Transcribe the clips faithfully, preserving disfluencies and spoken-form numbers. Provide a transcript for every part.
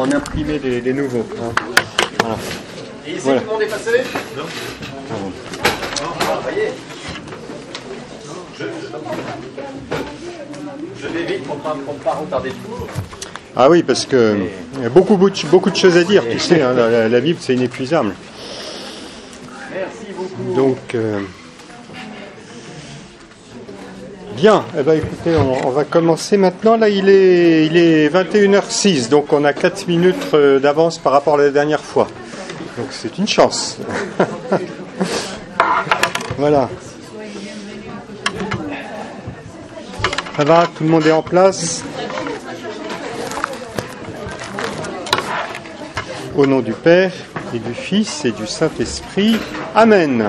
en imprimer des, des nouveaux. Hein. Voilà. Et ici, Voilà. tout le monde est passé? Non. Ah bon. Ah, voyez. Je, je vais vite pour ne pas, pour ne pas retarder tout. Ah oui, parce que il y a beaucoup, beaucoup de choses à dire. Tu sais, hein, la, la Bible, c'est inépuisable. Merci beaucoup. Donc, euh, bien. Eh ben, écoutez, on, on va commencer maintenant. Là, il est, il est vingt et une heures six, donc on a quatre minutes d'avance par rapport à la dernière fois. Donc, c'est une chance. Voilà. Ça va, tout le monde est en place? Au nom du Père, et du Fils, et du Saint-Esprit. Amen.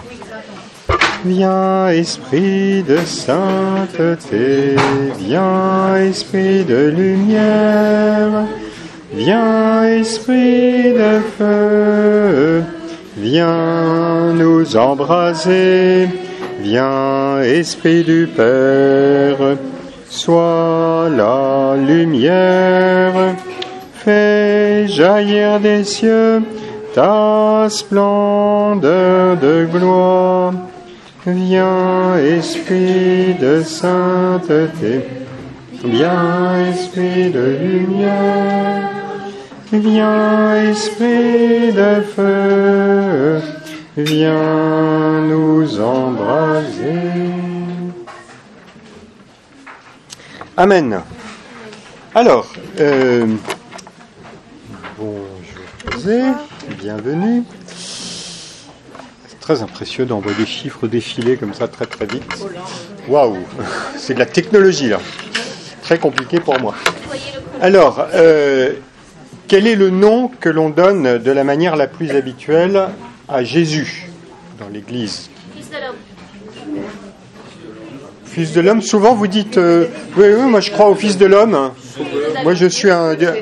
Viens, Esprit de sainteté, viens, Esprit de lumière, viens, Esprit de feu, viens nous embraser, viens, Esprit du Père, sois la lumière. Fais jaillir des cieux ta splendeur de gloire. Viens, Esprit de sainteté, viens, Esprit de lumière, viens, Esprit de feu, viens nous embraser. Amen. Alors, euh, bonjour, bienvenue. C'est très impressionnant, on voit des chiffres défiler comme ça très très vite. Waouh, c'est de la technologie là. Très compliqué pour moi. Alors, euh, quel est le nom que l'on donne de la manière la plus habituelle à Jésus dans l'Église? Fils de l'homme. Fils de l'homme, souvent vous dites euh, oui, oui, moi je crois au Fils de l'homme. Moi je suis un. Fils de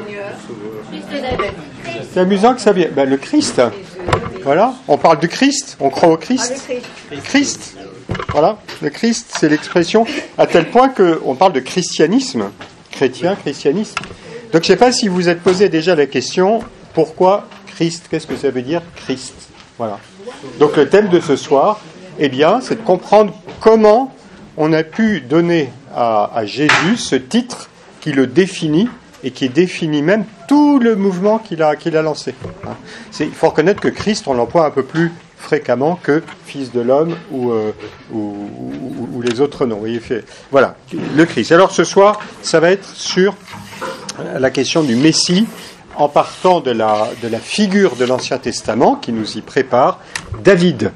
David. C'est amusant que ça vienne. Ben, le Christ. Voilà, on parle du Christ, on croit au Christ. Christ. Voilà, le Christ, c'est l'expression à tel point qu'on parle de christianisme, chrétien, christianisme. Donc je ne sais pas si vous êtes posé déjà la question, pourquoi Christ? Qu'est-ce que ça veut dire Christ? Voilà. Donc le thème de ce soir, eh bien, c'est de comprendre comment on a pu donner à, à Jésus ce titre qui le définit et qui définit même tout le mouvement qu'il a, qu'il a lancé. C'est, il faut reconnaître que Christ, on l'emploie un peu plus fréquemment que Fils de l'homme ou, euh, ou, ou, ou les autres noms. Il fait, voilà, le Christ. Alors ce soir, ça va être sur la question du Messie, en partant de la, de la figure de l'Ancien Testament qui nous y prépare, David.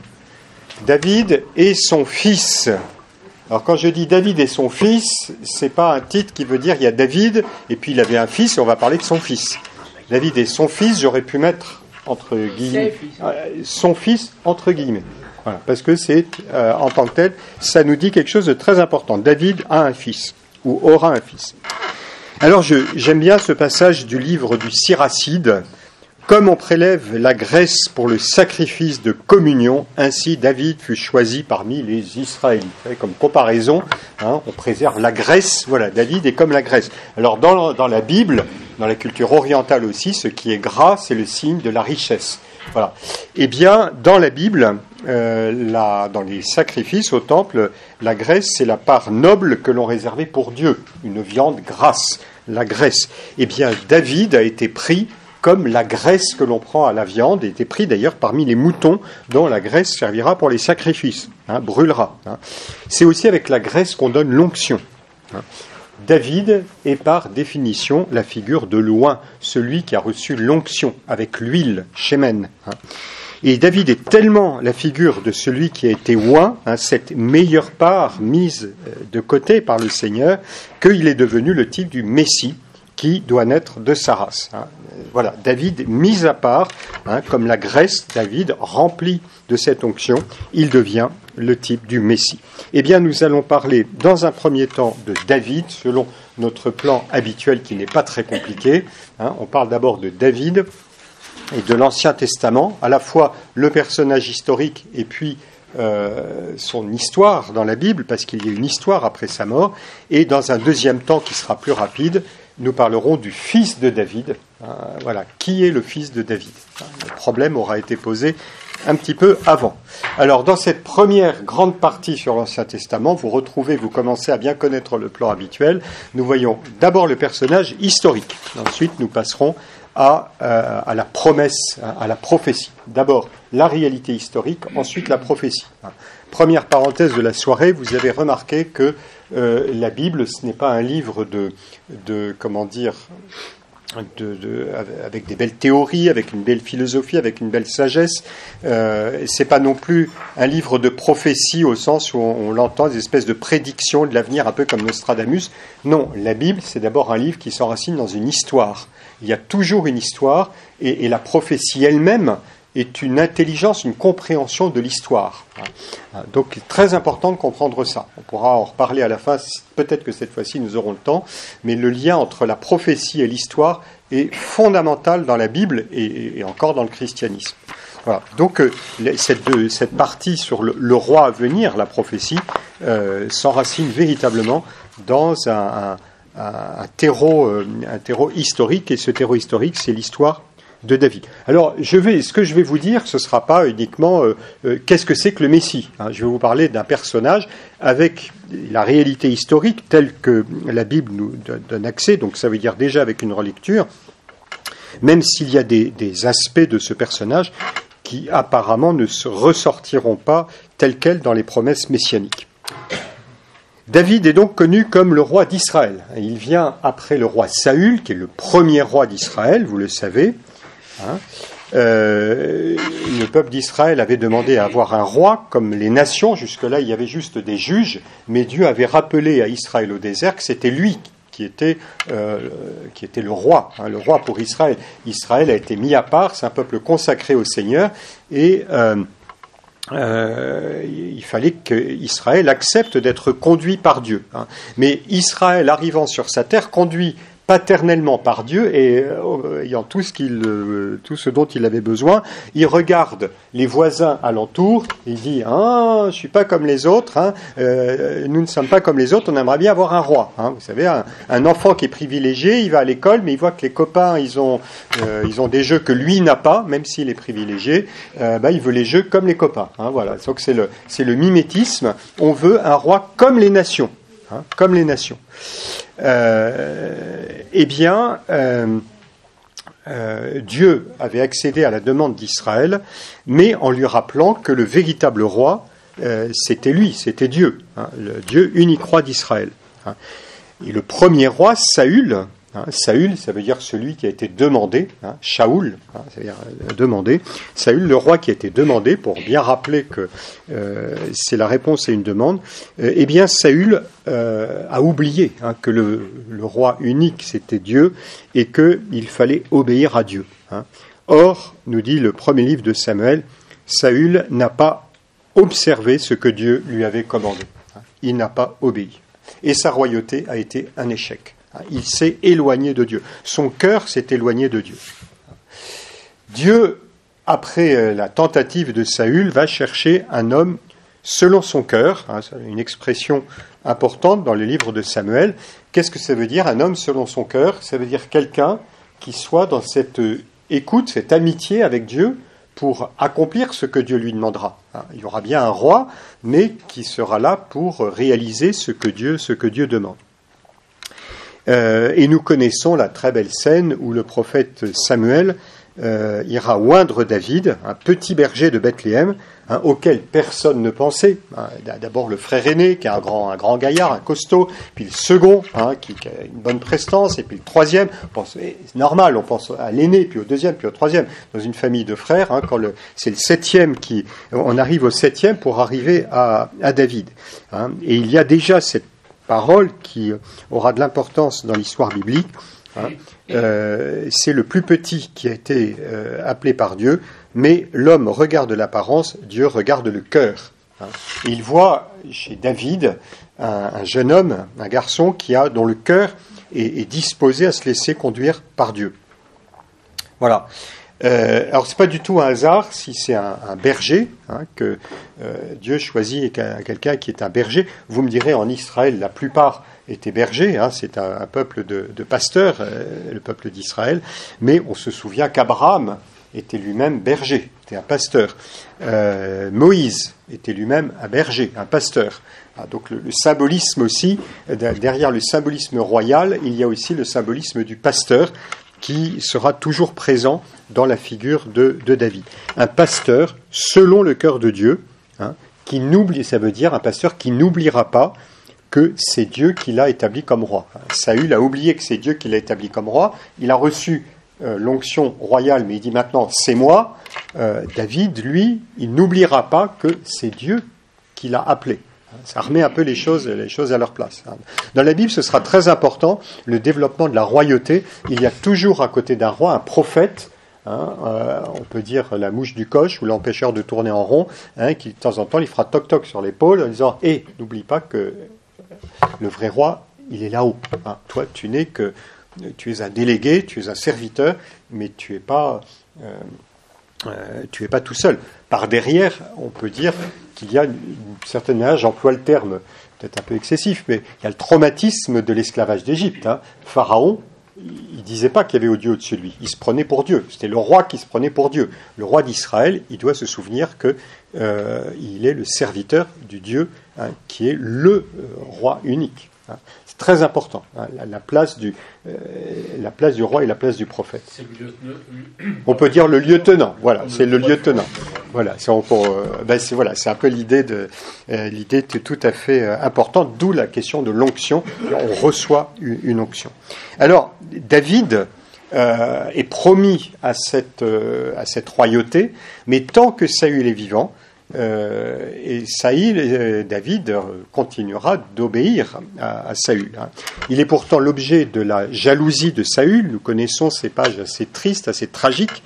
David et son fils. Alors quand je dis David et son fils, c'est pas un titre qui veut dire il y a David et puis il avait un fils et on va parler de son fils. David et son fils, j'aurais pu mettre entre guillemets son fils entre guillemets. Voilà, parce que c'est euh, en tant que tel, ça nous dit quelque chose de très important. David a un fils ou aura un fils. Alors je, j'aime bien ce passage du livre du Siracide. Comme on prélève la graisse pour le sacrifice de communion, ainsi David fut choisi parmi les Israélites. Vous savez, comme comparaison, hein, on préserve la graisse. Voilà, David est comme la graisse. Alors dans, dans la Bible, dans la culture orientale aussi, ce qui est gras, c'est le signe de la richesse. Voilà. Eh bien, dans la Bible, euh, la, dans les sacrifices au temple, la graisse, c'est la part noble que l'on réservait pour Dieu, une viande grasse, la graisse. Eh bien, David a été pris comme la graisse que l'on prend à la viande, était pris d'ailleurs parmi les moutons dont la graisse servira pour les sacrifices, hein, brûlera. Hein. C'est aussi avec la graisse qu'on donne l'onction. Hein. David est par définition la figure de loin, celui qui a reçu l'onction avec l'huile, shemen. Hein. Et David est tellement la figure de celui qui a été oint, hein, cette meilleure part mise de côté par le Seigneur, qu'il est devenu le type du Messie, qui doit naître de sa race. Hein. Voilà, David mis à part, hein, comme la graisse, David rempli de cette onction, il devient le type du Messie. Eh bien, nous allons parler dans un premier temps de David, selon notre plan habituel qui n'est pas très compliqué. Hein. On parle d'abord de David et de l'Ancien Testament, à la fois le personnage historique et puis Euh, son histoire dans la Bible, parce qu'il y a une histoire après sa mort, et dans un deuxième temps qui sera plus rapide, nous parlerons du fils de David, Euh, voilà, qui est le fils de David? Le problème aura été posé un petit peu avant. Alors, dans cette première grande partie sur l'Ancien Testament, vous retrouvez, vous commencez à bien connaître le plan habituel. Nous voyons d'abord le personnage historique. Ensuite, nous passerons à, euh, à la promesse, à la prophétie. D'abord, la réalité historique, ensuite la prophétie. Première parenthèse de la soirée, vous avez remarqué que euh, la Bible, ce n'est pas un livre de, de comment dire, De, de, avec des belles théories, avec une belle philosophie, avec une belle sagesse. Euh, c'est pas non plus un livre de prophétie au sens où on, on l'entend, des espèces de prédictions de l'avenir, un peu comme Nostradamus. Non, la Bible, c'est d'abord un livre qui s'enracine dans une histoire. Il y a toujours une histoire, et, et la prophétie elle-même est une intelligence, une compréhension de l'histoire. Donc, c'est très important de comprendre ça. On pourra en reparler à la fin, peut-être que cette fois-ci nous aurons le temps, mais le lien entre la prophétie et l'histoire est fondamental dans la Bible et, et encore dans le christianisme. Voilà. Donc, euh, cette, de, cette partie sur le, le roi à venir, la prophétie, euh, s'enracine véritablement dans un, un, un, un, terreau, euh, un terreau historique, et ce terreau historique, c'est l'histoire de David. Alors, je vais, ce que je vais vous dire, ce ne sera pas uniquement euh, euh, qu'est-ce que c'est que le Messie. Hein. Je vais vous parler d'un personnage avec la réalité historique telle que la Bible nous donne accès, donc ça veut dire déjà avec une relecture, même s'il y a des, des aspects de ce personnage qui apparemment ne se ressortiront pas tels quels dans les promesses messianiques. David est donc connu comme le roi d'Israël. Il vient après le roi Saül, qui est le premier roi d'Israël, vous le savez. Hein. Euh, le peuple d'Israël avait demandé à avoir un roi, comme les nations. Jusque-là, il y avait juste des juges, mais Dieu avait rappelé à Israël au désert que c'était lui qui était, euh, qui était le roi, hein, le roi pour Israël. Israël a été mis à part, c'est un peuple consacré au Seigneur, et euh, euh, il fallait qu'Israël accepte d'être conduit par Dieu. Hein. Mais Israël, arrivant sur sa terre, conduit paternellement par Dieu, et euh, ayant tout ce, qu'il, euh, tout ce dont il avait besoin, il regarde les voisins alentour, il dit « Ah, je ne suis pas comme les autres, hein, euh, nous ne sommes pas comme les autres, on aimerait bien avoir un roi. Hein. » Vous savez, un, un enfant qui est privilégié, il va à l'école, mais il voit que les copains, ils ont, euh, ils ont des jeux que lui n'a pas, même s'il est privilégié, euh, bah, il veut les jeux comme les copains. Hein, voilà. Donc c'est le, c'est le mimétisme, on veut un roi comme les nations. Hein, comme les nations. Euh, eh bien, euh, euh, Dieu avait accédé à la demande d'Israël, mais en lui rappelant que le véritable roi, euh, c'était lui, c'était Dieu, hein, le Dieu unique roi d'Israël. Hein. Et le premier roi, Saül, hein, Saül, ça veut dire celui qui a été demandé, hein, Shaoul, hein, ça veut dire euh, demandé. Saül, le roi qui a été demandé, pour bien rappeler que euh, c'est la réponse à une demande, euh, eh bien Saül euh, a oublié hein, que le, le roi unique c'était Dieu et qu'il fallait obéir à Dieu. Hein. Or, nous dit le premier livre de Samuel, Saül n'a pas observé ce que Dieu lui avait commandé. Hein. Il n'a pas obéi. Et sa royauté a été un échec. Il s'est éloigné de Dieu. Son cœur s'est éloigné de Dieu. Dieu, après la tentative de Saül, va chercher un homme selon son cœur. Hein, c'est une expression importante dans le livre de Samuel. Qu'est-ce que ça veut dire, un homme selon son cœur? Ça veut dire quelqu'un qui soit dans cette écoute, cette amitié avec Dieu pour accomplir ce que Dieu lui demandera. Hein, il y aura bien un roi, mais qui sera là pour réaliser ce que Dieu, ce que Dieu demande. Euh, et nous connaissons la très belle scène où le prophète Samuel euh, ira oindre David, un petit berger de Bethléem, hein, auquel personne ne pensait. Hein, d'abord le frère aîné, qui est un grand, un grand gaillard, un costaud, puis le second, hein, qui, qui a une bonne prestance, et puis le troisième. On pense, c'est normal, on pense à l'aîné, puis au deuxième, puis au troisième. Dans une famille de frères, hein, quand le, c'est le septième qui, on arrive au septième pour arriver à, à David. Hein, et il y a déjà cette parole qui aura de l'importance dans l'histoire biblique. Hein. Euh, c'est le plus petit qui a été euh, appelé par Dieu, mais l'homme regarde l'apparence, Dieu regarde le cœur. Hein. Et il voit chez David un, un jeune homme, un garçon qui a, dont le cœur est, est disposé à se laisser conduire par Dieu. Voilà. Euh, alors, c'est pas du tout un hasard si c'est un, un berger, hein, que euh, Dieu choisit quelqu'un qui est un berger. Vous me direz, en Israël, la plupart étaient bergers, hein, c'est un, un peuple de, de pasteurs, euh, le peuple d'Israël, mais on se souvient qu'Abraham était lui-même berger, était un pasteur. Euh, Moïse était lui-même un berger, un pasteur. Ah, donc le, le symbolisme aussi, derrière le symbolisme royal, il y a aussi le symbolisme du pasteur qui sera toujours présent dans la figure de, de David. Un pasteur selon le cœur de Dieu, hein, qui n'oublie, ça veut dire un pasteur qui n'oubliera pas que c'est Dieu qui l'a établi comme roi. Saül a oublié que c'est Dieu qui l'a établi comme roi. Il a reçu euh, l'onction royale, mais il dit maintenant c'est moi. Euh, David, lui, il n'oubliera pas que c'est Dieu qui l'a appelé. Ça remet un peu les choses, les choses à leur place. Dans la Bible, ce sera très important, le développement de la royauté. Il y a toujours à côté d'un roi un prophète, hein, euh, on peut dire la mouche du coche ou l'empêcheur de tourner en rond, hein, qui de temps en temps il fera toc-toc sur l'épaule en disant « Hé, n'oublie pas que le vrai roi, il est là-haut. Hein. Toi, tu n'es que, tu es un délégué, tu es un serviteur, mais tu n'es pas... Euh, Euh, tu n'es pas tout seul. Par derrière, on peut dire qu'il y a une, une certaine manière, j'emploie le terme peut-être un peu excessif, mais il y a le traumatisme de l'esclavage d'Égypte. Hein. Pharaon, il ne disait pas qu'il y avait Dieu au-dessus de lui. Il se prenait pour Dieu. C'était le roi qui se prenait pour Dieu. Le roi d'Israël, il doit se souvenir qu'il euh, est le serviteur du Dieu, hein, qui est le euh, roi unique. Hein. C'est très important, hein, la, la, place du, euh, la place du roi et la place du prophète. C'est le, le, on peut dire le lieutenant, voilà, c'est le lieutenant. Voilà, c'est, pour, euh, ben c'est, voilà, c'est un peu l'idée, de, euh, l'idée de, tout à fait euh, importante, d'où la question de l'onction. On reçoit une, une onction. Alors, David euh, est promis à cette, euh, à cette royauté, mais tant que Saül est vivant, Euh, et Saül, euh, David continuera d'obéir à, à Saül. Hein. Il est pourtant l'objet de la jalousie de Saül. Nous connaissons ces pages assez tristes, assez tragiques.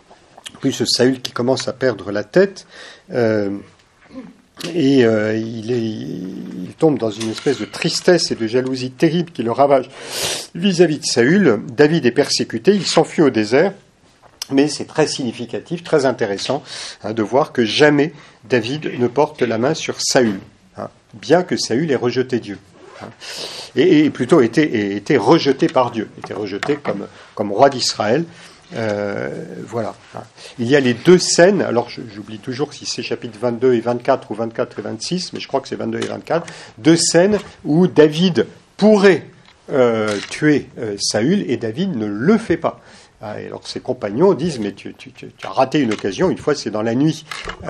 Puis ce Saül qui commence à perdre la tête, euh, et euh, il, est, il tombe dans une espèce de tristesse et de jalousie terrible qui le ravage vis-à-vis de Saül. David est persécuté, il s'enfuit au désert. Mais c'est très significatif, très intéressant, hein, de voir que jamais David ne porte la main sur Saül, hein, bien que Saül ait rejeté Dieu, hein, et, et plutôt été, été rejeté par Dieu, été rejeté comme, comme roi d'Israël. Euh, voilà. Hein. Il y a les deux scènes, alors j'oublie toujours si c'est chapitres vingt-deux et vingt-quatre ou vingt-quatre et vingt-six, mais je crois que c'est vingt-deux et vingt-quatre, deux scènes où David pourrait euh, tuer euh, Saül et David ne le fait pas. Et alors ses compagnons disent, mais tu, tu, tu, tu as raté une occasion, une fois c'est dans la nuit,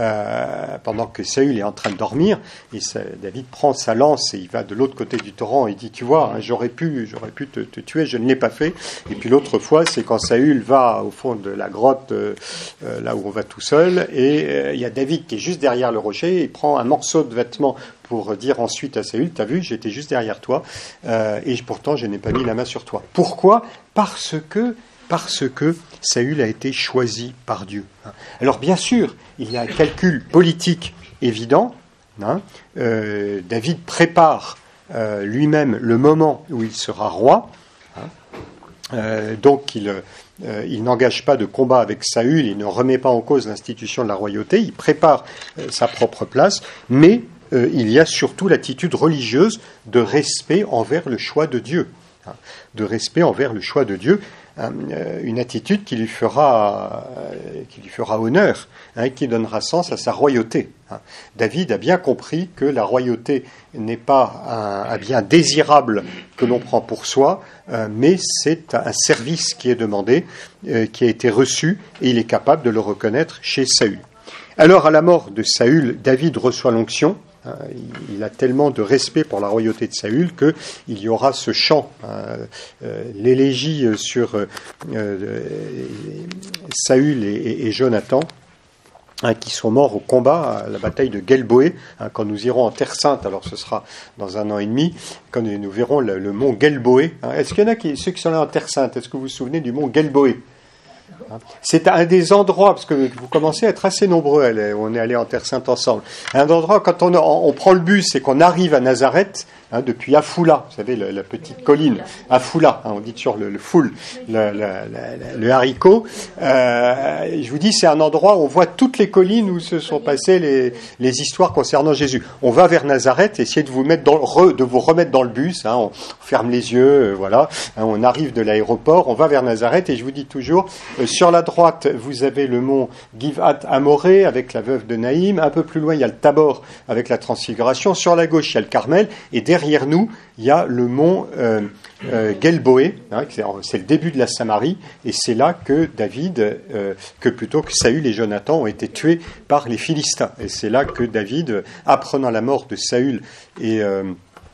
euh, pendant que Saül est en train de dormir, et ça, David prend sa lance et il va de l'autre côté du torrent et dit, tu vois, hein, j'aurais pu, j'aurais pu te, te tuer, je ne l'ai pas fait. Et puis l'autre fois, c'est quand Saül va au fond de la grotte, euh, euh, là où on va tout seul, et euh, il y a David qui est juste derrière le rocher, et il prend un morceau de vêtement pour dire ensuite à Saül, t'as vu, j'étais juste derrière toi, euh, et pourtant je n'ai pas mis la main sur toi. Pourquoi ? Parce que Parce que Saül a été choisi par Dieu. Alors bien sûr, il y a un calcul politique évident. Hein. Euh, David prépare euh, lui-même le moment où il sera roi. Hein. Euh, donc il, euh, il n'engage pas de combat avec Saül, il ne remet pas en cause l'institution de la royauté, il prépare euh, sa propre place, mais euh, il y a surtout l'attitude religieuse de respect envers le choix de Dieu. Hein. De respect envers le choix de Dieu. Une attitude qui lui fera, qui lui fera honneur, hein, qui donnera sens à sa royauté. Hein. David a bien compris que la royauté n'est pas un, un bien désirable que l'on prend pour soi, euh, mais c'est un service qui est demandé, euh, qui a été reçu, et il est capable de le reconnaître chez Saül. Alors, à la mort de Saül, David reçoit l'onction. Il a tellement de respect pour la royauté de Saül qu'il y aura ce chant, euh, euh, l'élégie sur euh, euh, Saül et, et, et Jonathan, hein, qui sont morts au combat à la bataille de Gelboé. Hein, quand nous irons en Terre Sainte, alors ce sera dans un an et demi, quand nous verrons le, le mont Gelboé. Hein. Est-ce qu'il y en a qui, ceux qui sont là en Terre Sainte, est-ce que vous vous souvenez du mont Gelboé ? C'est un des endroits, parce que vous commencez à être assez nombreux, on est allé en Terre Sainte ensemble, un endroit, quand on, on prend le bus et qu'on arrive à Nazareth, hein, depuis Afula, vous savez, la, la petite colline, Afula, hein, on dit toujours le, le foule, le, le, le, le haricot, euh, je vous dis, c'est un endroit où on voit toutes les collines où se sont passées les, les histoires concernant Jésus. On va vers Nazareth, essayez de vous, mettre dans, re, de vous remettre dans le bus, hein, on ferme les yeux, euh, voilà, hein, on arrive de l'aéroport, on va vers Nazareth, et je vous dis toujours, euh, sur la droite, vous avez le mont Givat Amoré avec la veuve de Naïm, un peu plus loin, il y a le Tabor avec la Transfiguration, sur la gauche, il y a le Carmel, et derrière nous, il y a le mont euh, euh, Gelboé, hein, c'est le début de la Samarie, et c'est là que David, euh, que plutôt que Saül et Jonathan ont été tués par les Philistins. Et c'est là que David, apprenant la mort de Saül et euh,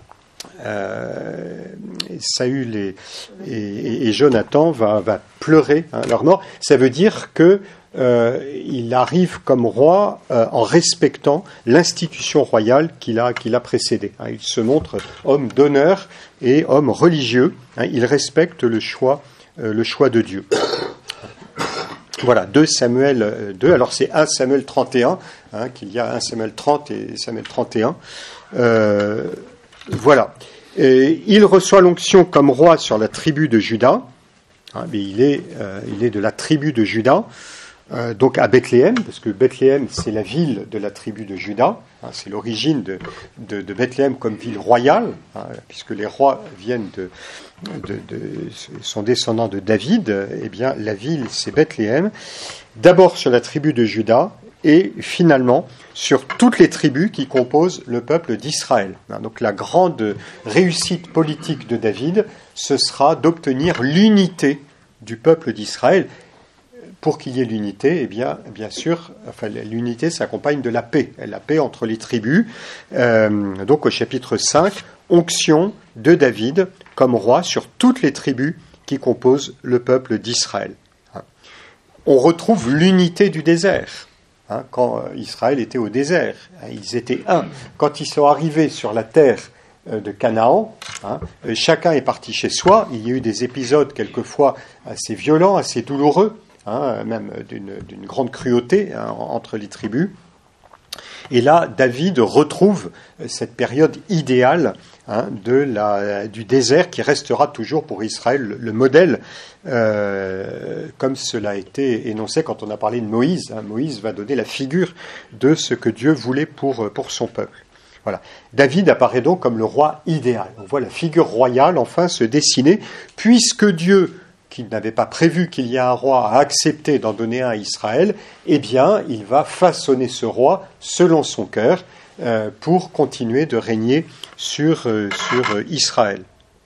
euh, Saül et, et, et Jonathan, va, va pleurer hein, leur mort. Ça veut dire que Euh, il arrive comme roi euh, en respectant l'institution royale qu'il a, qu'il a précédée. Hein, il se montre homme d'honneur et homme religieux. Hein, il respecte le choix, euh, le choix de Dieu. Voilà, deux Samuel deux. Alors c'est un Samuel trente et un, hein, qu'il y a un Samuel trente et Samuel trente et un. Euh, voilà. Et il reçoit l'onction comme roi sur la tribu de Juda. Hein, mais il est, euh, il est de la tribu de Juda. Euh, donc à Bethléem, parce que Bethléem c'est la ville de la tribu de Juda, hein, c'est l'origine de, de, de Bethléem comme ville royale, hein, puisque les rois viennent de, de, de, sont descendants de David, eh bien la ville c'est Bethléem, d'abord sur la tribu de Juda, et finalement sur toutes les tribus qui composent le peuple d'Israël. Hein, donc la grande réussite politique de David, ce sera d'obtenir l'unité du peuple d'Israël. Pour qu'il y ait l'unité, eh bien, bien sûr, enfin, l'unité s'accompagne de la paix, la paix entre les tribus. Euh, donc, au chapitre cinq, onction de David comme roi sur toutes les tribus qui composent le peuple d'Israël. On retrouve l'unité du désert. Hein, quand Israël était au désert, ils étaient un. Quand ils sont arrivés sur la terre de Canaan, hein, chacun est parti chez soi. Il y a eu des épisodes quelquefois assez violents, assez douloureux. Hein, même d'une, d'une grande cruauté hein, entre les tribus. Et là, David retrouve cette période idéale hein, de la, du désert qui restera toujours pour Israël le, le modèle, euh, comme cela a été énoncé quand on a parlé de Moïse. Hein. Moïse va donner la figure de ce que Dieu voulait pour, pour son peuple. Voilà. David apparaît donc comme le roi idéal. On voit la figure royale enfin se dessiner, puisque Dieu, qui n'avait pas prévu qu'il y ait un roi, a accepté d'en donner un à Israël, eh bien, il va façonner ce roi selon son cœur euh, pour continuer de régner sur, euh, sur Israël.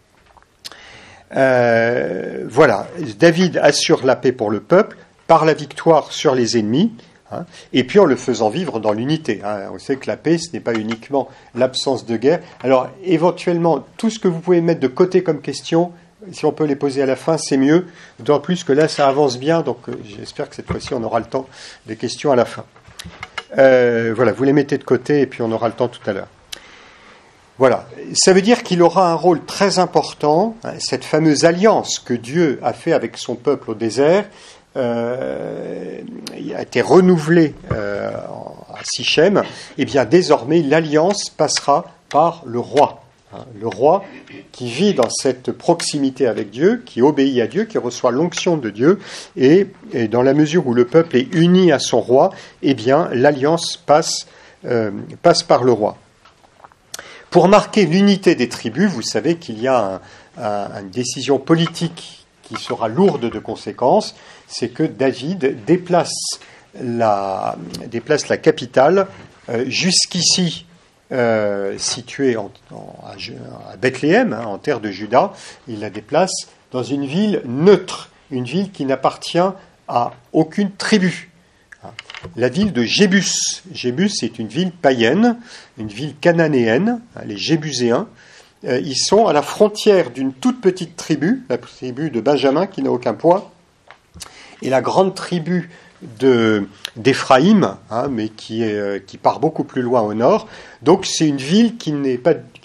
Euh, voilà, David assure la paix pour le peuple par la victoire sur les ennemis, hein, et puis en le faisant vivre dans l'unité. Hein. On sait que la paix, ce n'est pas uniquement l'absence de guerre. Alors, éventuellement, tout ce que vous pouvez mettre de côté comme question, si on peut les poser à la fin, c'est mieux, d'autant plus que là, ça avance bien, donc euh, j'espère que cette fois-ci, on aura le temps des questions à la fin. Euh, voilà, vous les mettez de côté, et puis on aura le temps tout à l'heure. Voilà, ça veut dire qu'il aura un rôle très important, hein, cette fameuse alliance que Dieu a fait avec son peuple au désert, euh, a été renouvelée euh, à Sichem, et bien désormais, l'alliance passera par le roi. Le roi qui vit dans cette proximité avec Dieu, qui obéit à Dieu, qui reçoit l'onction de Dieu, et, et dans la mesure où le peuple est uni à son roi, eh bien l'alliance passe, euh, passe par le roi. Pour marquer l'unité des tribus, vous savez qu'il y a un, un, une décision politique qui sera lourde de conséquences, c'est que David déplace la, déplace la capitale euh, jusqu'ici, Euh, situé en, en, à Bethléem, hein, en terre de Juda, il la déplace dans une ville neutre, une ville qui n'appartient à aucune tribu. La ville de Jébus. Jébus est une ville païenne, une ville cananéenne, hein, les Jébuséens. Euh, ils sont à la frontière d'une toute petite tribu, la tribu de Benjamin qui n'a aucun poids, et la grande tribu de, d'Éphraïm, hein, mais qui, est, qui part beaucoup plus loin au nord. Donc c'est une ville qui n'est pas, qui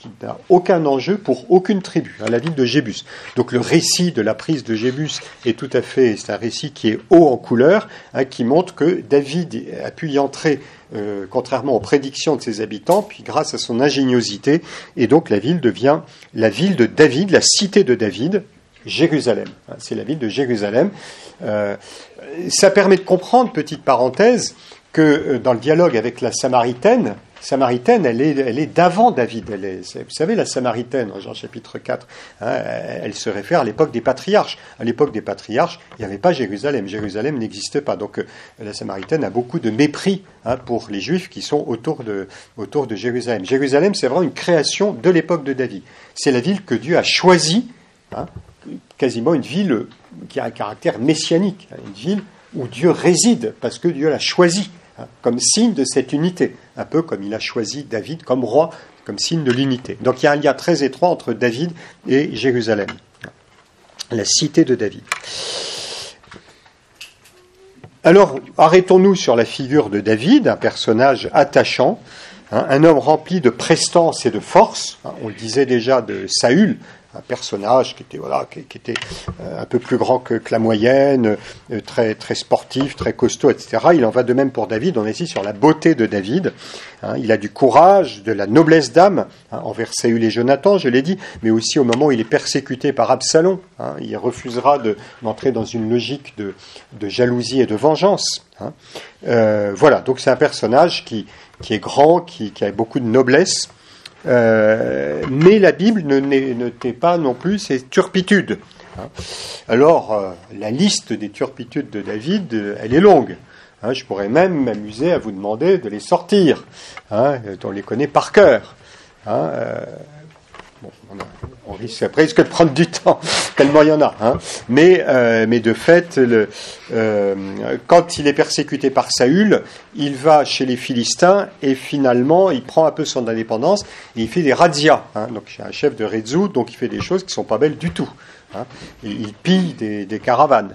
qui n'a aucun enjeu pour aucune tribu, hein, la ville de Jébus. Donc le récit de la prise de Jébus est tout à fait, c'est un récit qui est haut en couleur, hein, qui montre que David a pu y entrer euh, contrairement aux prédictions de ses habitants, puis grâce à son ingéniosité, et donc la ville devient la ville de David, la cité de David, Jérusalem. Hein, c'est la ville de Jérusalem. Euh, ça permet de comprendre, petite parenthèse, que euh, dans le dialogue avec la Samaritaine, Samaritaine, elle est, elle est d'avant David. Elle est, vous savez, la Samaritaine, en Jean chapitre quatre, hein, elle se réfère à l'époque des patriarches. À l'époque des patriarches, il n'y avait pas Jérusalem. Jérusalem n'existe pas. Donc, euh, la Samaritaine a beaucoup de mépris hein, pour les Juifs qui sont autour de, autour de Jérusalem. Jérusalem, c'est vraiment une création de l'époque de David. C'est la ville que Dieu a choisie, hein, quasiment une ville qui a un caractère messianique, une ville où Dieu réside, parce que Dieu l'a choisie, hein, comme signe de cette unité, un peu comme il a choisi David comme roi, comme signe de l'unité. Donc il y a un lien très étroit entre David et Jérusalem, la cité de David. Alors, arrêtons-nous sur la figure de David, un personnage attachant, hein, un homme rempli de prestance et de force. Hein, on le disait déjà de Saül, un personnage qui était voilà qui, qui était euh, un peu plus grand que, que la moyenne, euh, très très sportif, très costaud, et cetera. Il en va de même pour David. On est ici sur la beauté de David. Hein, il a du courage, de la noblesse d'âme hein, envers Saül et Jonathan, je l'ai dit, mais aussi au moment où il est persécuté par Absalom. Hein, il refusera de, d'entrer dans une logique de, de jalousie et de vengeance. Hein. Euh, voilà, donc c'est un personnage qui qui est grand, qui, qui a beaucoup de noblesse. Euh, mais la Bible ne, ne tait pas non plus ses turpitudes. Hein. Alors, euh, la liste des turpitudes de David, euh, elle est longue. Hein, je pourrais même m'amuser à vous demander de les sortir. Hein, on les connaît par cœur. Hein, euh, bon, on, a, on risque après risque de prendre du temps, tellement il y en a. Hein. Mais, euh, mais de fait, le, euh, quand il est persécuté par Saül, il va chez les Philistins et finalement, il prend un peu son indépendance et il fait des razzias. Hein. Donc, c'est un chef de Rézout, donc il fait des choses qui ne sont pas belles du tout. Hein. Il, il pille des, des caravanes.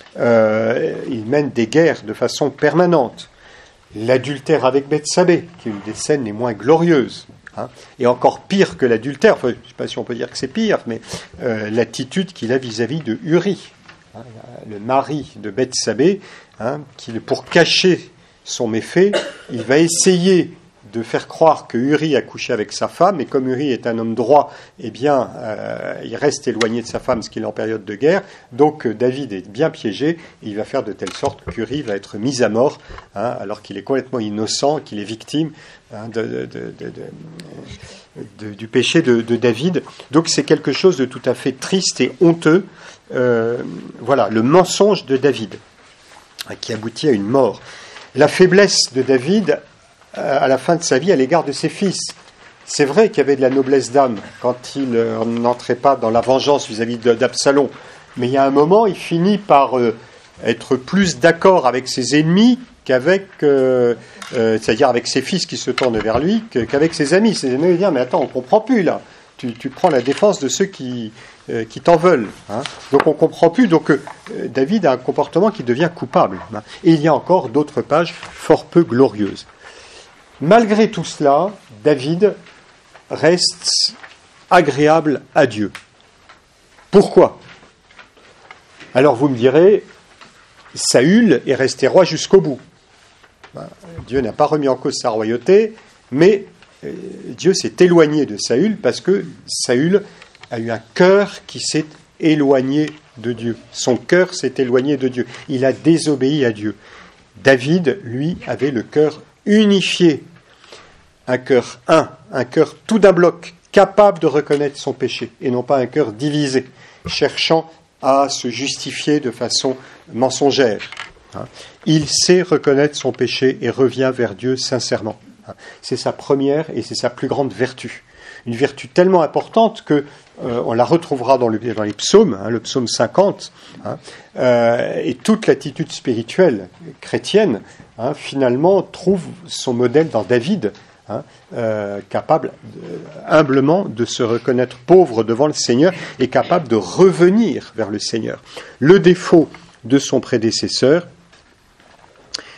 Euh, il mène des guerres de façon permanente. L'adultère avec Bethsabée, qui est une des scènes les moins glorieuses. Hein, et encore pire que l'adultère, enfin, je ne sais pas si on peut dire que c'est pire, mais euh, l'attitude qu'il a vis-à-vis de Uri, hein, le mari de Bethsabée, hein, qui, pour cacher son méfait, il va essayer de faire croire que Uri a couché avec sa femme, et comme Uri est un homme droit, eh bien, euh, il reste éloigné de sa femme, ce qu'il est en période de guerre. Donc, David est bien piégé, et il va faire de telle sorte qu'Uri va être mis à mort, hein, alors qu'il est complètement innocent, qu'il est victime hein, de, de, de, de, de, de, du péché de, de David. Donc, c'est quelque chose de tout à fait triste et honteux. Euh, voilà, le mensonge de David, hein, qui aboutit à une mort. La faiblesse de David à la fin de sa vie à l'égard de ses fils. C'est vrai qu'il y avait de la noblesse d'âme quand il euh, n'entrait pas dans la vengeance vis-à-vis d'Absalom, mais il y a un moment, il finit par euh, être plus d'accord avec ses ennemis qu'avec, euh, euh, c'est-à-dire avec ses fils qui se tournent vers lui, qu'avec ses amis. Ses amis lui disent « Mais attends, on comprend plus là, tu, tu prends la défense de ceux qui, euh, qui t'en veulent. Hein. » Donc on comprend plus. Donc euh, David a un comportement qui devient coupable. Hein. Et il y a encore d'autres pages fort peu glorieuses. Malgré tout cela, David reste agréable à Dieu. Pourquoi ? Alors vous me direz, Saül est resté roi jusqu'au bout. Ben, Dieu n'a pas remis en cause sa royauté, mais euh, Dieu s'est éloigné de Saül parce que Saül a eu un cœur qui s'est éloigné de Dieu. Son cœur s'est éloigné de Dieu. Il a désobéi à Dieu. David, lui, avait le cœur unifié, un cœur un, un cœur tout d'un bloc, capable de reconnaître son péché, et non pas un cœur divisé, cherchant à se justifier de façon mensongère. Il sait reconnaître son péché et revient vers Dieu sincèrement. C'est sa première et c'est sa plus grande vertu. Une vertu tellement importante que euh, on la retrouvera dans, le, dans les psaumes, hein, le psaume cinquante, hein, euh, et toute l'attitude spirituelle chrétienne, hein, finalement, trouve son modèle dans David, hein, euh, capable de, humblement de se reconnaître pauvre devant le Seigneur et capable de revenir vers le Seigneur. Le défaut de son prédécesseur,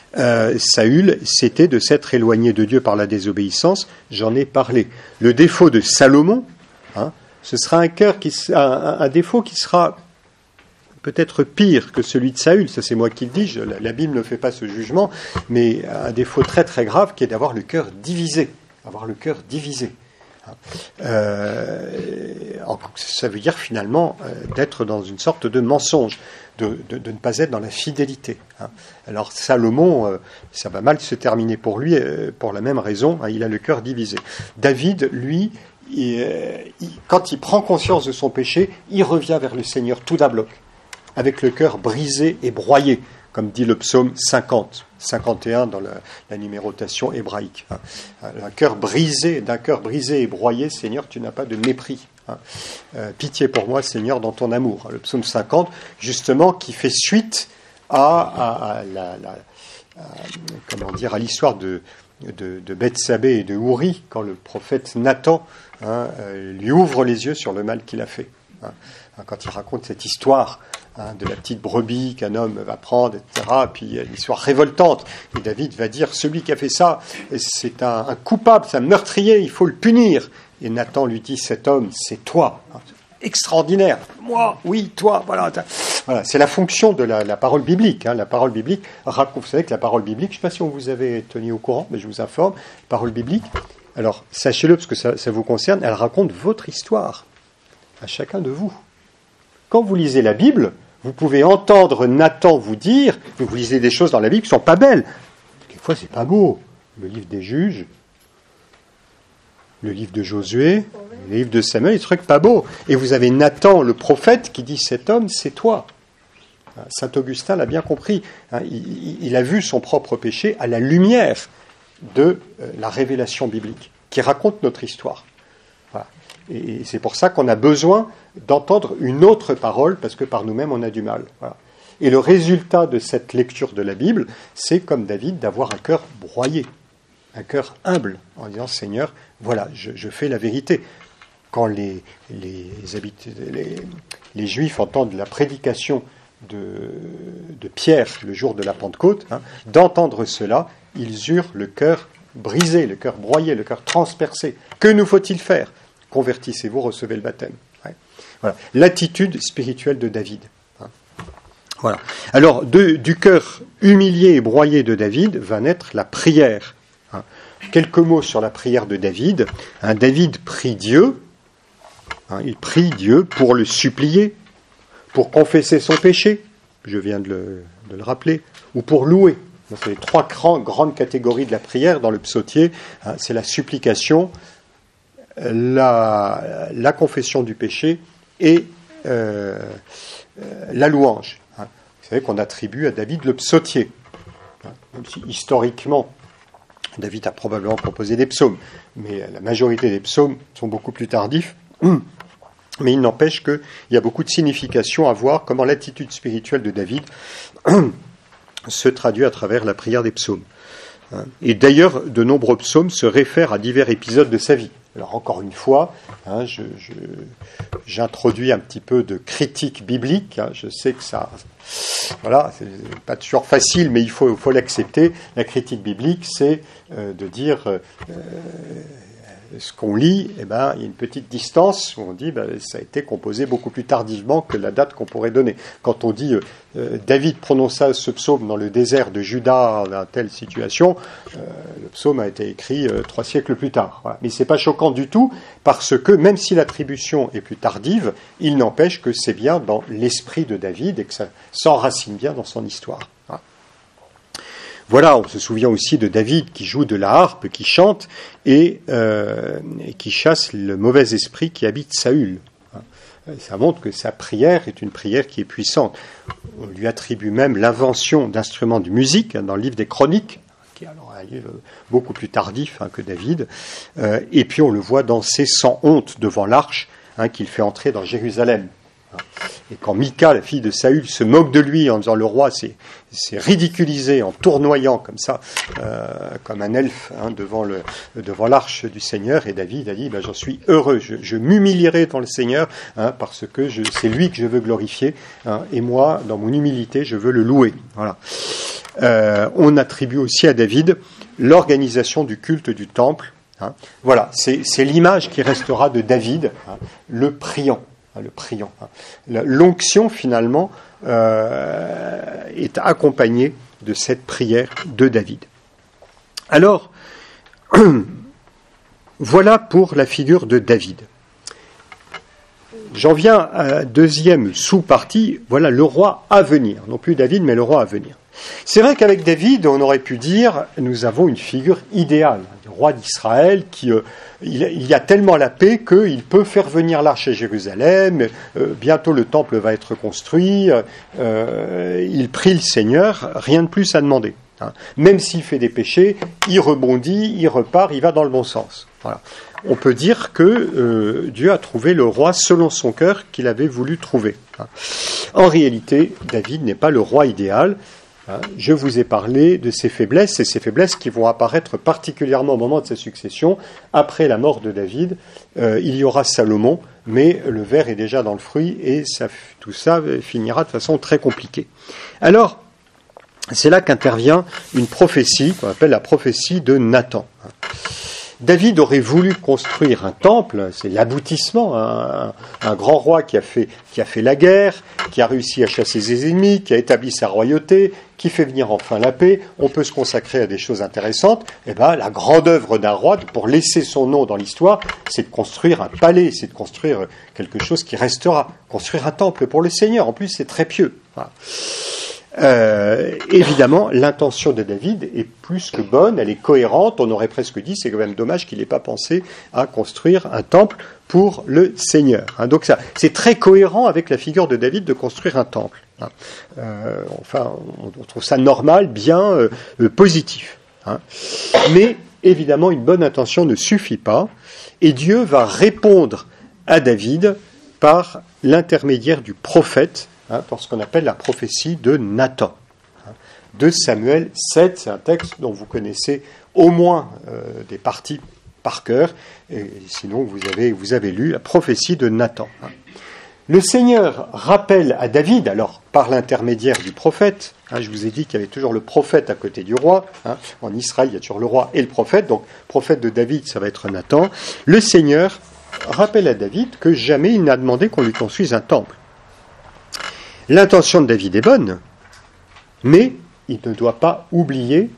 euh, Saül, c'était de s'être éloigné de Dieu par la désobéissance. J'en ai parlé. Le défaut de Salomon, hein, ce sera un cœur qui, un, un défaut qui sera peut-être pire que celui de Saül. Ça, c'est moi qui le dis. Je, la, la Bible ne fait pas ce jugement, mais un défaut très très grave qui est d'avoir le cœur divisé, avoir le cœur divisé. Euh, ça veut dire finalement euh, d'être dans une sorte de mensonge, de, de, de ne pas être dans la fidélité. Hein. Alors Salomon, euh, ça va mal se terminer pour lui, euh, pour la même raison, hein, il a le cœur divisé. David, lui, il, euh, il, quand il prend conscience de son péché, il revient vers le Seigneur tout d'un bloc, avec le cœur brisé et broyé, comme dit le psaume cinquante, cinquante et un dans la, la numérotation hébraïque. Hein. Un cœur brisé, d'un cœur brisé et broyé, Seigneur, tu n'as pas de mépris. Hein. Euh, pitié pour moi, Seigneur, dans ton amour. Le psaume cinquante, justement, qui fait suite à, à, à, la, la, à, comment dire, à l'histoire de, de, de Bethsabée et de Ouri, quand le prophète Nathan hein, euh, lui ouvre les yeux sur le mal qu'il a fait. Hein. Quand il raconte cette histoire hein, de la petite brebis qu'un homme va prendre, et cetera, puis il y a une histoire révoltante, et David va dire, celui qui a fait ça, c'est un, un coupable, c'est un meurtrier, il faut le punir. Et Nathan lui dit, cet homme, c'est toi. Extraordinaire. Moi, oui, toi, voilà. Voilà, c'est la fonction de la, la parole biblique. Hein. La parole biblique, raconte, vous savez que la parole biblique, je ne sais pas si on vous avait tenu au courant, mais je vous informe, parole biblique, alors sachez-le parce que ça, ça vous concerne, elle raconte votre histoire, à chacun de vous. Quand vous lisez la Bible, vous pouvez entendre Nathan vous dire, vous lisez des choses dans la Bible qui ne sont pas belles. Quelquefois, c'est pas beau. Le livre des Juges, le livre de Josué, le livre de Samuel, des trucs pas beaux. Et vous avez Nathan, le prophète, qui dit, cet homme, c'est toi. Saint Augustin l'a bien compris. Il, il a vu son propre péché à la lumière de la révélation biblique, qui raconte notre histoire. Voilà. Et c'est pour ça qu'on a besoin d'entendre une autre parole, parce que par nous-mêmes, on a du mal. Voilà. Et le résultat de cette lecture de la Bible, c'est, comme David, d'avoir un cœur broyé, un cœur humble, en disant, Seigneur, voilà, je, je fais la vérité. Quand les, les, les, les Juifs entendent la prédication de, de Pierre le jour de la Pentecôte, hein, d'entendre cela, ils eurent le cœur brisé, le cœur broyé, le cœur transpercé. Que nous faut-il faire ? Convertissez-vous, recevez le baptême. Ouais. Voilà. L'attitude spirituelle de David. Hein. Voilà. Alors, de, du cœur humilié et broyé de David va naître la prière. Hein. Quelques mots sur la prière de David. Hein, David prie Dieu. Hein, il prie Dieu pour le supplier, pour confesser son péché, je viens de le, de le rappeler, ou pour louer. C'est les trois grands, grandes catégories de la prière dans le psautier. Hein, c'est la supplication, La, la confession du péché et euh, la louange. Hein. Vous savez qu'on attribue à David le psautier. Hein. Même si historiquement, David a probablement composé des psaumes, mais la majorité des psaumes sont beaucoup plus tardifs. Mais il n'empêche qu'il y a beaucoup de signification à voir comment l'attitude spirituelle de David se traduit à travers la prière des psaumes. Hein. Et d'ailleurs, de nombreux psaumes se réfèrent à divers épisodes de sa vie. Alors encore une fois, hein, je, je, j'introduis un petit peu de critique biblique. Hein, je sais que ça, voilà, c'est pas toujours facile, mais il faut, faut l'accepter. La critique biblique, c'est euh, de dire euh, ce qu'on lit. Eh ben, il y a une petite distance où on dit, ben, ça a été composé beaucoup plus tardivement que la date qu'on pourrait donner. Quand on dit euh, David prononça ce psaume dans le désert de Juda dans telle situation, euh, le psaume a été écrit euh, trois siècles plus tard. Voilà. Mais c'est pas choquant du tout parce que même si l'attribution est plus tardive, il n'empêche que c'est bien dans l'esprit de David et que ça s'enracine bien dans son histoire. Voilà. Voilà, on se souvient aussi de David qui joue de la harpe, qui chante et, euh, et qui chasse le mauvais esprit qui habite Saül. Ça montre que sa prière est une prière qui est puissante. On lui attribue même l'invention d'instruments de musique hein, dans le livre des Chroniques, qui est alors un livre beaucoup plus tardif hein, que David. Euh, et puis on le voit danser sans honte devant l'arche hein, qu'il fait entrer dans Jérusalem. et quand Mika, la fille de Saül, se moque de lui en disant le roi s'est, s'est ridiculisé en tournoyant comme ça, euh, comme un elfe hein, devant, le, devant l'arche du Seigneur, et David a dit ben, j'en suis heureux, je, je m'humilierai devant le Seigneur hein, parce que je, c'est lui que je veux glorifier hein, et moi, dans mon humilité, je veux le louer. Voilà. Euh, on attribue aussi à David l'organisation du culte du temple. Hein. Voilà, c'est, c'est l'image qui restera de David, hein, le priant. Hein, le priant hein. La, l'onction, finalement, euh, est accompagnée de cette prière de David. Alors, voilà pour la figure de David. J'en viens à la deuxième sous-partie, voilà le roi à venir. Non plus David, mais le roi à venir. C'est vrai qu'avec David, on aurait pu dire, nous avons une figure idéale, du roi d'Israël, qui euh, il, il y a tellement la paix qu'il peut faire venir l'arche à Jérusalem, euh, bientôt le temple va être construit, euh, il prie le Seigneur, rien de plus à demander. Hein. Même s'il fait des péchés, il rebondit, il repart, il va dans le bon sens. Voilà. On peut dire que euh, Dieu a trouvé le roi selon son cœur qu'il avait voulu trouver. Hein. En réalité, David n'est pas le roi idéal. Je vous ai parlé de ses faiblesses, et ces faiblesses qui vont apparaître particulièrement au moment de sa succession. Après la mort de David, euh, il y aura Salomon, mais le ver est déjà dans le fruit, et ça, tout ça finira de façon très compliquée. Alors, c'est là qu'intervient une prophétie, qu'on appelle la prophétie de Nathan. David aurait voulu construire un temple, c'est l'aboutissement, un, un grand roi qui a fait, qui a fait la guerre, qui a réussi à chasser ses ennemis, qui a établi sa royauté, qui fait venir enfin la paix. On peut se consacrer à des choses intéressantes. Eh ben, la grande œuvre d'un roi, pour laisser son nom dans l'histoire, c'est de construire un palais, c'est de construire quelque chose qui restera, construire un temple pour le Seigneur. En plus, c'est très pieux. Voilà. Euh, évidemment, l'intention de David est plus que bonne, elle est cohérente. On aurait presque dit, c'est quand même dommage qu'il n'ait pas pensé à construire un temple pour le Seigneur. Hein, donc ça, c'est très cohérent avec la figure de David de construire un temple. Hein. Euh, enfin, on trouve ça normal, bien, euh, euh, positif. Hein. Mais évidemment, une bonne intention ne suffit pas, et Dieu va répondre à David par l'intermédiaire du prophète. Hein, pour ce qu'on appelle la prophétie de Nathan. Hein, de Samuel sept, c'est un texte dont vous connaissez au moins euh, des parties par cœur, et sinon vous avez, vous avez lu la prophétie de Nathan. Hein. Le Seigneur rappelle à David, alors par l'intermédiaire du prophète, hein, je vous ai dit qu'il y avait toujours le prophète à côté du roi, hein, en Israël il y a toujours le roi et le prophète, donc prophète de David ça va être Nathan. Le Seigneur rappelle à David que jamais il n'a demandé qu'on lui construise un temple. L'intention de David est bonne, mais il ne doit pas oublier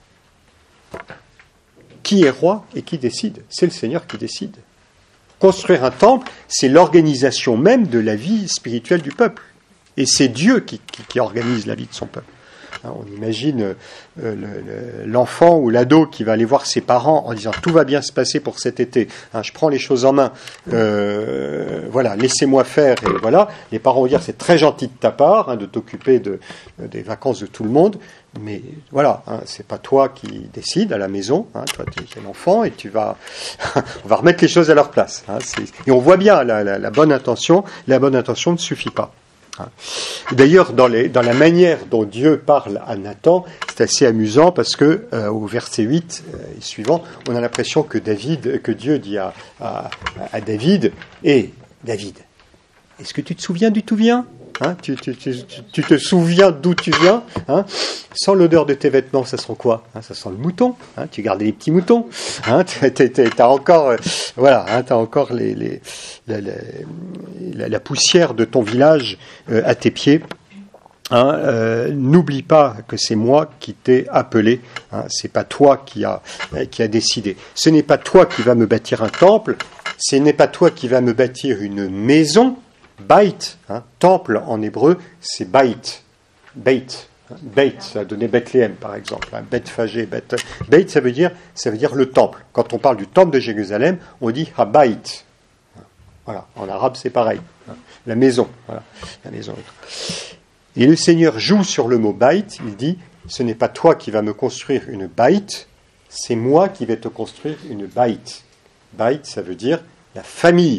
qui est roi et qui décide. C'est le Seigneur qui décide. Construire un temple, c'est l'organisation même de la vie spirituelle du peuple. Et c'est Dieu qui, qui, qui organise la vie de son peuple. On imagine euh, le, le, l'enfant ou l'ado qui va aller voir ses parents en disant « tout va bien se passer pour cet été, hein, je prends les choses en main, euh, voilà, laissez-moi faire ». Et voilà, les parents vont dire « c'est très gentil de ta part hein, de t'occuper de, de, des vacances de tout le monde, mais voilà, hein, c'est pas toi qui décides à la maison, hein, toi tu es l'enfant et tu vas, on va remettre les choses à leur place. Hein, c'est, et on voit bien la, la, la bonne intention, la bonne intention ne suffit pas. D'ailleurs, dans, les, dans la manière dont Dieu parle à Nathan, c'est assez amusant parce que euh, au verset huit euh, et suivant, on a l'impression que David, que Dieu dit à, à, à David, « Hé, David, est-ce que tu te souviens d'où tu viens hein, tu, tu, tu, tu te souviens d'où tu viens hein Sans l'odeur de tes vêtements, ça sent quoi hein, ça sent le mouton. Hein, tu gardais les petits moutons. Hein, t'as, t'as, t'as encore, euh, voilà, hein, t'as encore les, les, la, la, la, la poussière de ton village euh, à tes pieds. Hein, euh, n'oublie pas que c'est moi qui t'ai appelé. Hein, c'est pas toi qui a euh, qui a décidé. Ce n'est pas toi qui va me bâtir un temple. Ce n'est pas toi qui va me bâtir une maison. Beit, hein, temple en hébreu, c'est Beit. Beit. Beit, ça a donné Bethléem par exemple. Hein, Beth Phagé, Beth. Beit, ça veut dire, ça veut dire le temple. Quand on parle du temple de Jérusalem, on dit Habayit. Voilà, en arabe c'est pareil. Hein, la maison. Voilà, la maison. Et le Seigneur joue sur le mot Beit. Il dit, ce n'est pas toi qui vas me construire une Beit, c'est moi qui vais te construire une Beit. Beit, ça veut dire la famille.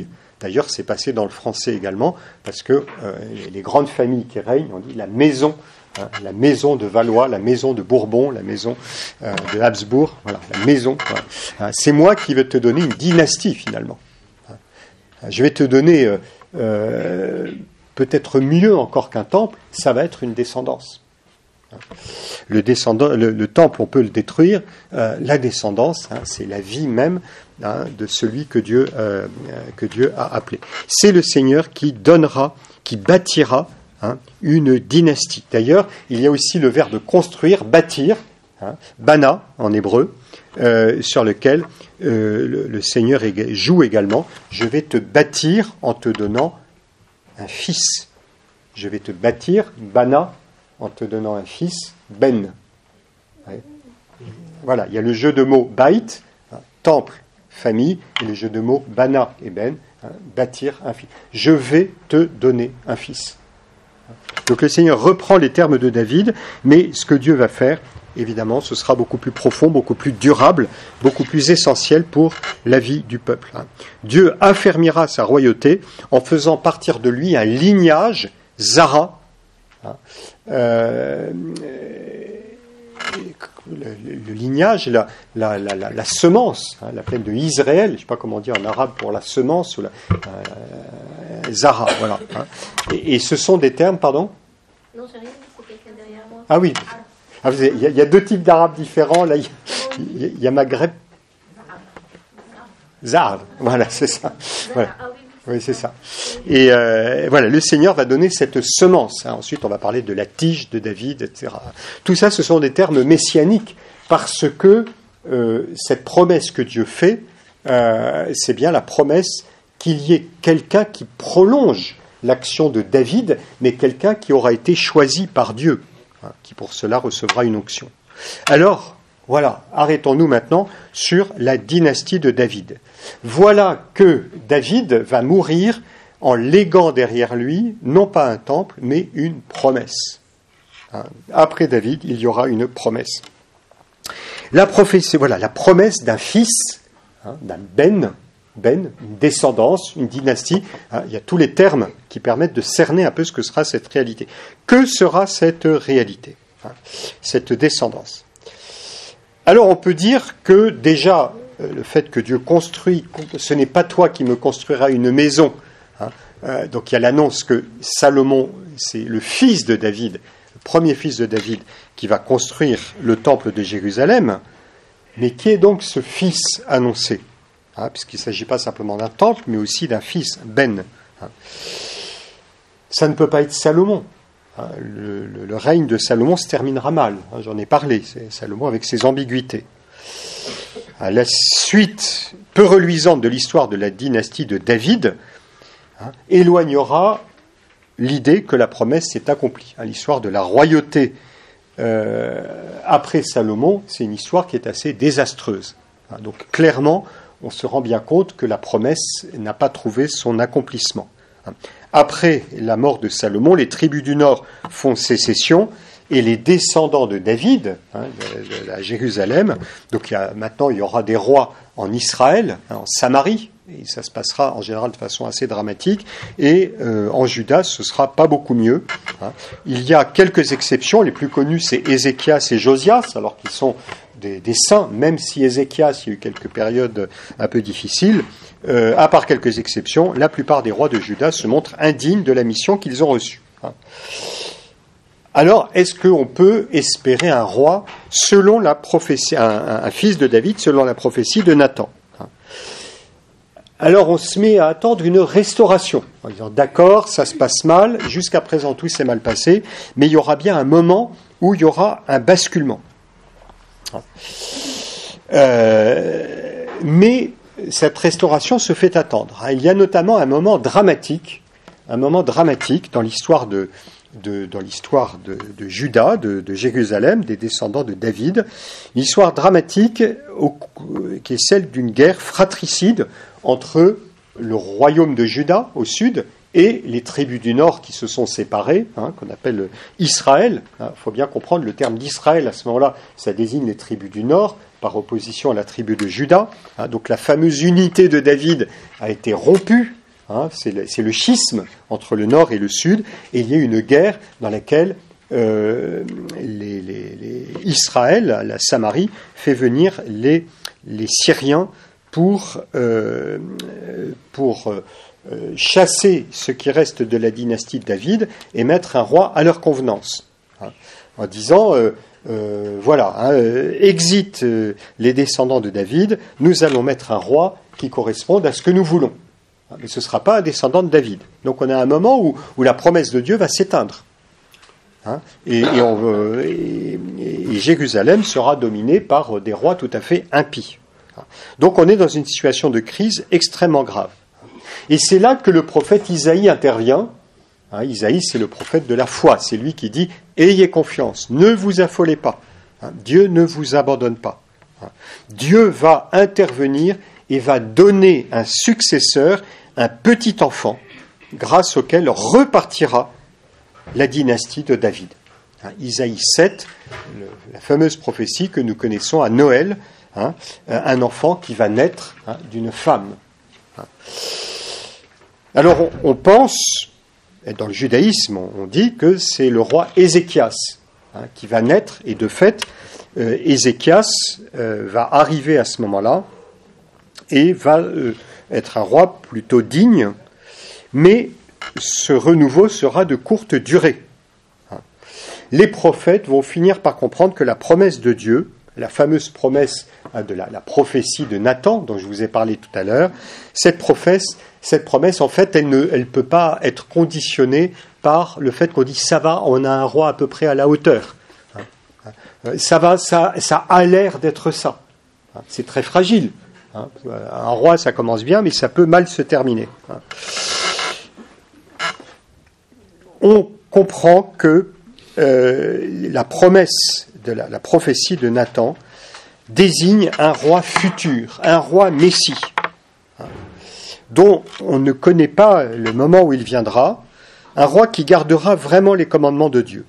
D'ailleurs, c'est passé dans le français également, parce que euh, les, les grandes familles qui règnent, on dit la maison, hein, la maison de Valois, la maison de Bourbon, la maison euh, de Habsbourg, voilà, la maison. Voilà. Hein, c'est moi qui vais te donner une dynastie, finalement. Hein, je vais te donner, euh, euh, peut-être mieux encore qu'un temple, ça va être une descendance. Le, descendant, le, le temple, on peut le détruire. Euh, la descendance, hein, c'est la vie même hein, de celui que Dieu, euh, que Dieu a appelé. C'est le Seigneur qui donnera, qui bâtira hein, une dynastie. D'ailleurs, il y a aussi le verbe construire, bâtir, hein, bana en hébreu, euh, sur lequel euh, le, le Seigneur joue également. Je vais te bâtir en te donnant un fils. Je vais te bâtir, bana, en te donnant un fils, Ben. Ouais. Voilà, il y a le jeu de mots Bait, hein, temple, famille, et le jeu de mots Bana et Ben, hein, bâtir un fils. Je vais te donner un fils. Donc le Seigneur reprend les termes de David, mais ce que Dieu va faire, évidemment, ce sera beaucoup plus profond, beaucoup plus durable, beaucoup plus essentiel pour la vie du peuple. Hein. Dieu affermira sa royauté en faisant partir de lui un lignage, Zara, hein, Euh, le, le lignage, la, la, la, la, la semence, hein, la plaine de Israël, je ne sais pas comment dire en arabe pour la semence, ou la, euh, Zara, voilà. Hein. Et, et ce sont des termes, pardon ? Non, j'ai rien dit, c'est quelqu'un derrière moi. Ah oui, ah, il y, y a deux types d'arabes différents, là, il y, y, y a Maghreb. Zahar, voilà, c'est ça. Voilà. Oui, c'est ça. Et euh, voilà, le Seigneur va donner cette semence. Hein. Ensuite, on va parler de la tige de David, et cetera. Tout ça, ce sont des termes messianiques, parce que euh, cette promesse que Dieu fait, euh, c'est bien la promesse qu'il y ait quelqu'un qui prolonge l'action de David, mais quelqu'un qui aura été choisi par Dieu, hein, qui pour cela recevra une onction. Alors, voilà, arrêtons-nous maintenant sur la dynastie de David. Voilà que David va mourir en léguant derrière lui, non pas un temple, mais une promesse. Après David, il y aura une promesse. La prophétie, voilà, la promesse d'un fils, hein, d'un Ben, Ben, une descendance, une dynastie. Hein, il y a tous les termes qui permettent de cerner un peu ce que sera cette réalité. Que sera cette réalité, hein, cette descendance ? Alors on peut dire que déjà, le fait que Dieu construit, ce n'est pas toi qui me construiras une maison. Hein. Euh, donc il y a l'annonce que Salomon, c'est le fils de David, le premier fils de David, qui va construire le temple de Jérusalem. Mais qui est donc ce fils annoncé, hein, puisqu'il ne s'agit pas simplement d'un temple, mais aussi d'un fils, Ben. Hein. Ça ne peut pas être Salomon. Le, le, le règne de Salomon se terminera mal, hein, j'en ai parlé, c'est Salomon avec ses ambiguïtés. À la suite peu reluisante de l'histoire de la dynastie de David, hein, éloignera l'idée que la promesse s'est accomplie. Hein, l'histoire de la royauté euh, après Salomon, c'est une histoire qui est assez désastreuse. Hein, donc clairement, on se rend bien compte que la promesse n'a pas trouvé son accomplissement. Hein. Après la mort de Salomon, les tribus du Nord font sécession et les descendants de David, hein, de, de, de Jérusalem, donc il y a, maintenant il y aura des rois en Israël, hein, en Samarie, et ça se passera en général de façon assez dramatique, et euh, en Juda ce sera pas beaucoup mieux. Hein. Il y a quelques exceptions, les plus connues c'est Ézéchias et Josias, alors qu'ils sont des, des saints, même si Ézéchias, il y a eu quelques périodes un peu difficiles. Euh, à part quelques exceptions, la plupart des rois de Juda se montrent indignes de la mission qu'ils ont reçue. Hein. Alors, est-ce qu'on peut espérer un roi selon la prophétie, un, un, un fils de David selon la prophétie de Nathan, hein. Alors, on se met à attendre une restauration, en disant d'accord, ça se passe mal, jusqu'à présent tout s'est mal passé, mais il y aura bien un moment où il y aura un basculement. Hein. Euh, mais cette restauration se fait attendre. Il y a notamment un moment dramatique, un moment dramatique dans l'histoire de, de, dans l'histoire de, de Juda, de, de Jérusalem, des descendants de David, une histoire dramatique au, qui est celle d'une guerre fratricide entre le royaume de Juda au sud et les tribus du nord qui se sont séparées, hein, qu'on appelle Israël. Il hein, faut bien comprendre le terme d'Israël à ce moment-là, ça désigne les tribus du nord, par opposition à la tribu de Juda. Hein, donc la fameuse unité de David a été rompue. Hein, c'est, le, c'est le schisme entre le nord et le sud, et il y a une guerre dans laquelle euh, les, les, les Israël, la Samarie, fait venir les, les Syriens pour, euh, pour euh, chasser ce qui reste de la dynastie de David et mettre un roi à leur convenance. Hein, en disant, euh, euh, voilà, hein, euh, exit euh, les descendants de David, nous allons mettre un roi qui corresponde à ce que nous voulons. Mais ce ne sera pas un descendant de David. Donc on a un moment où, où la promesse de Dieu va s'éteindre. Hein, et, et, on, et, et Jérusalem sera dominée par des rois tout à fait impies. Donc on est dans une situation de crise extrêmement grave. Et c'est là que le prophète Isaïe intervient. Hein, Isaïe, c'est le prophète de la foi. C'est lui qui dit « Ayez confiance, ne vous affolez pas. Hein, Dieu ne vous abandonne pas. Hein, Dieu va intervenir et va donner un successeur, un petit enfant, grâce auquel repartira la dynastie de David. » Hein, Isaïe sept, le, la fameuse prophétie que nous connaissons à Noël, hein, un enfant qui va naître hein, d'une femme. Hein. Alors on, on pense, et dans le judaïsme on, on dit que c'est le roi Ézéchias hein, qui va naître, et de fait, euh, Ézéchias euh, va arriver à ce moment-là, et va euh, être un roi plutôt digne, mais ce renouveau sera de courte durée. Les prophètes vont finir par comprendre que la promesse de Dieu, la fameuse promesse hein, de la, la prophétie de Nathan, dont je vous ai parlé tout à l'heure, cette promesse, cette promesse en fait, elle ne elle peut pas être conditionnée par le fait qu'on dit « ça va, on a un roi à peu près à la hauteur hein, ». Ça va, ça, ça a l'air d'être ça. C'est très fragile. Hein. Un roi, ça commence bien, mais ça peut mal se terminer. Hein. On comprend que euh, la promesse de la, la prophétie de Nathan désigne un roi futur, un roi Messie, hein, dont on ne connaît pas le moment où il viendra, un roi qui gardera vraiment les commandements de Dieu.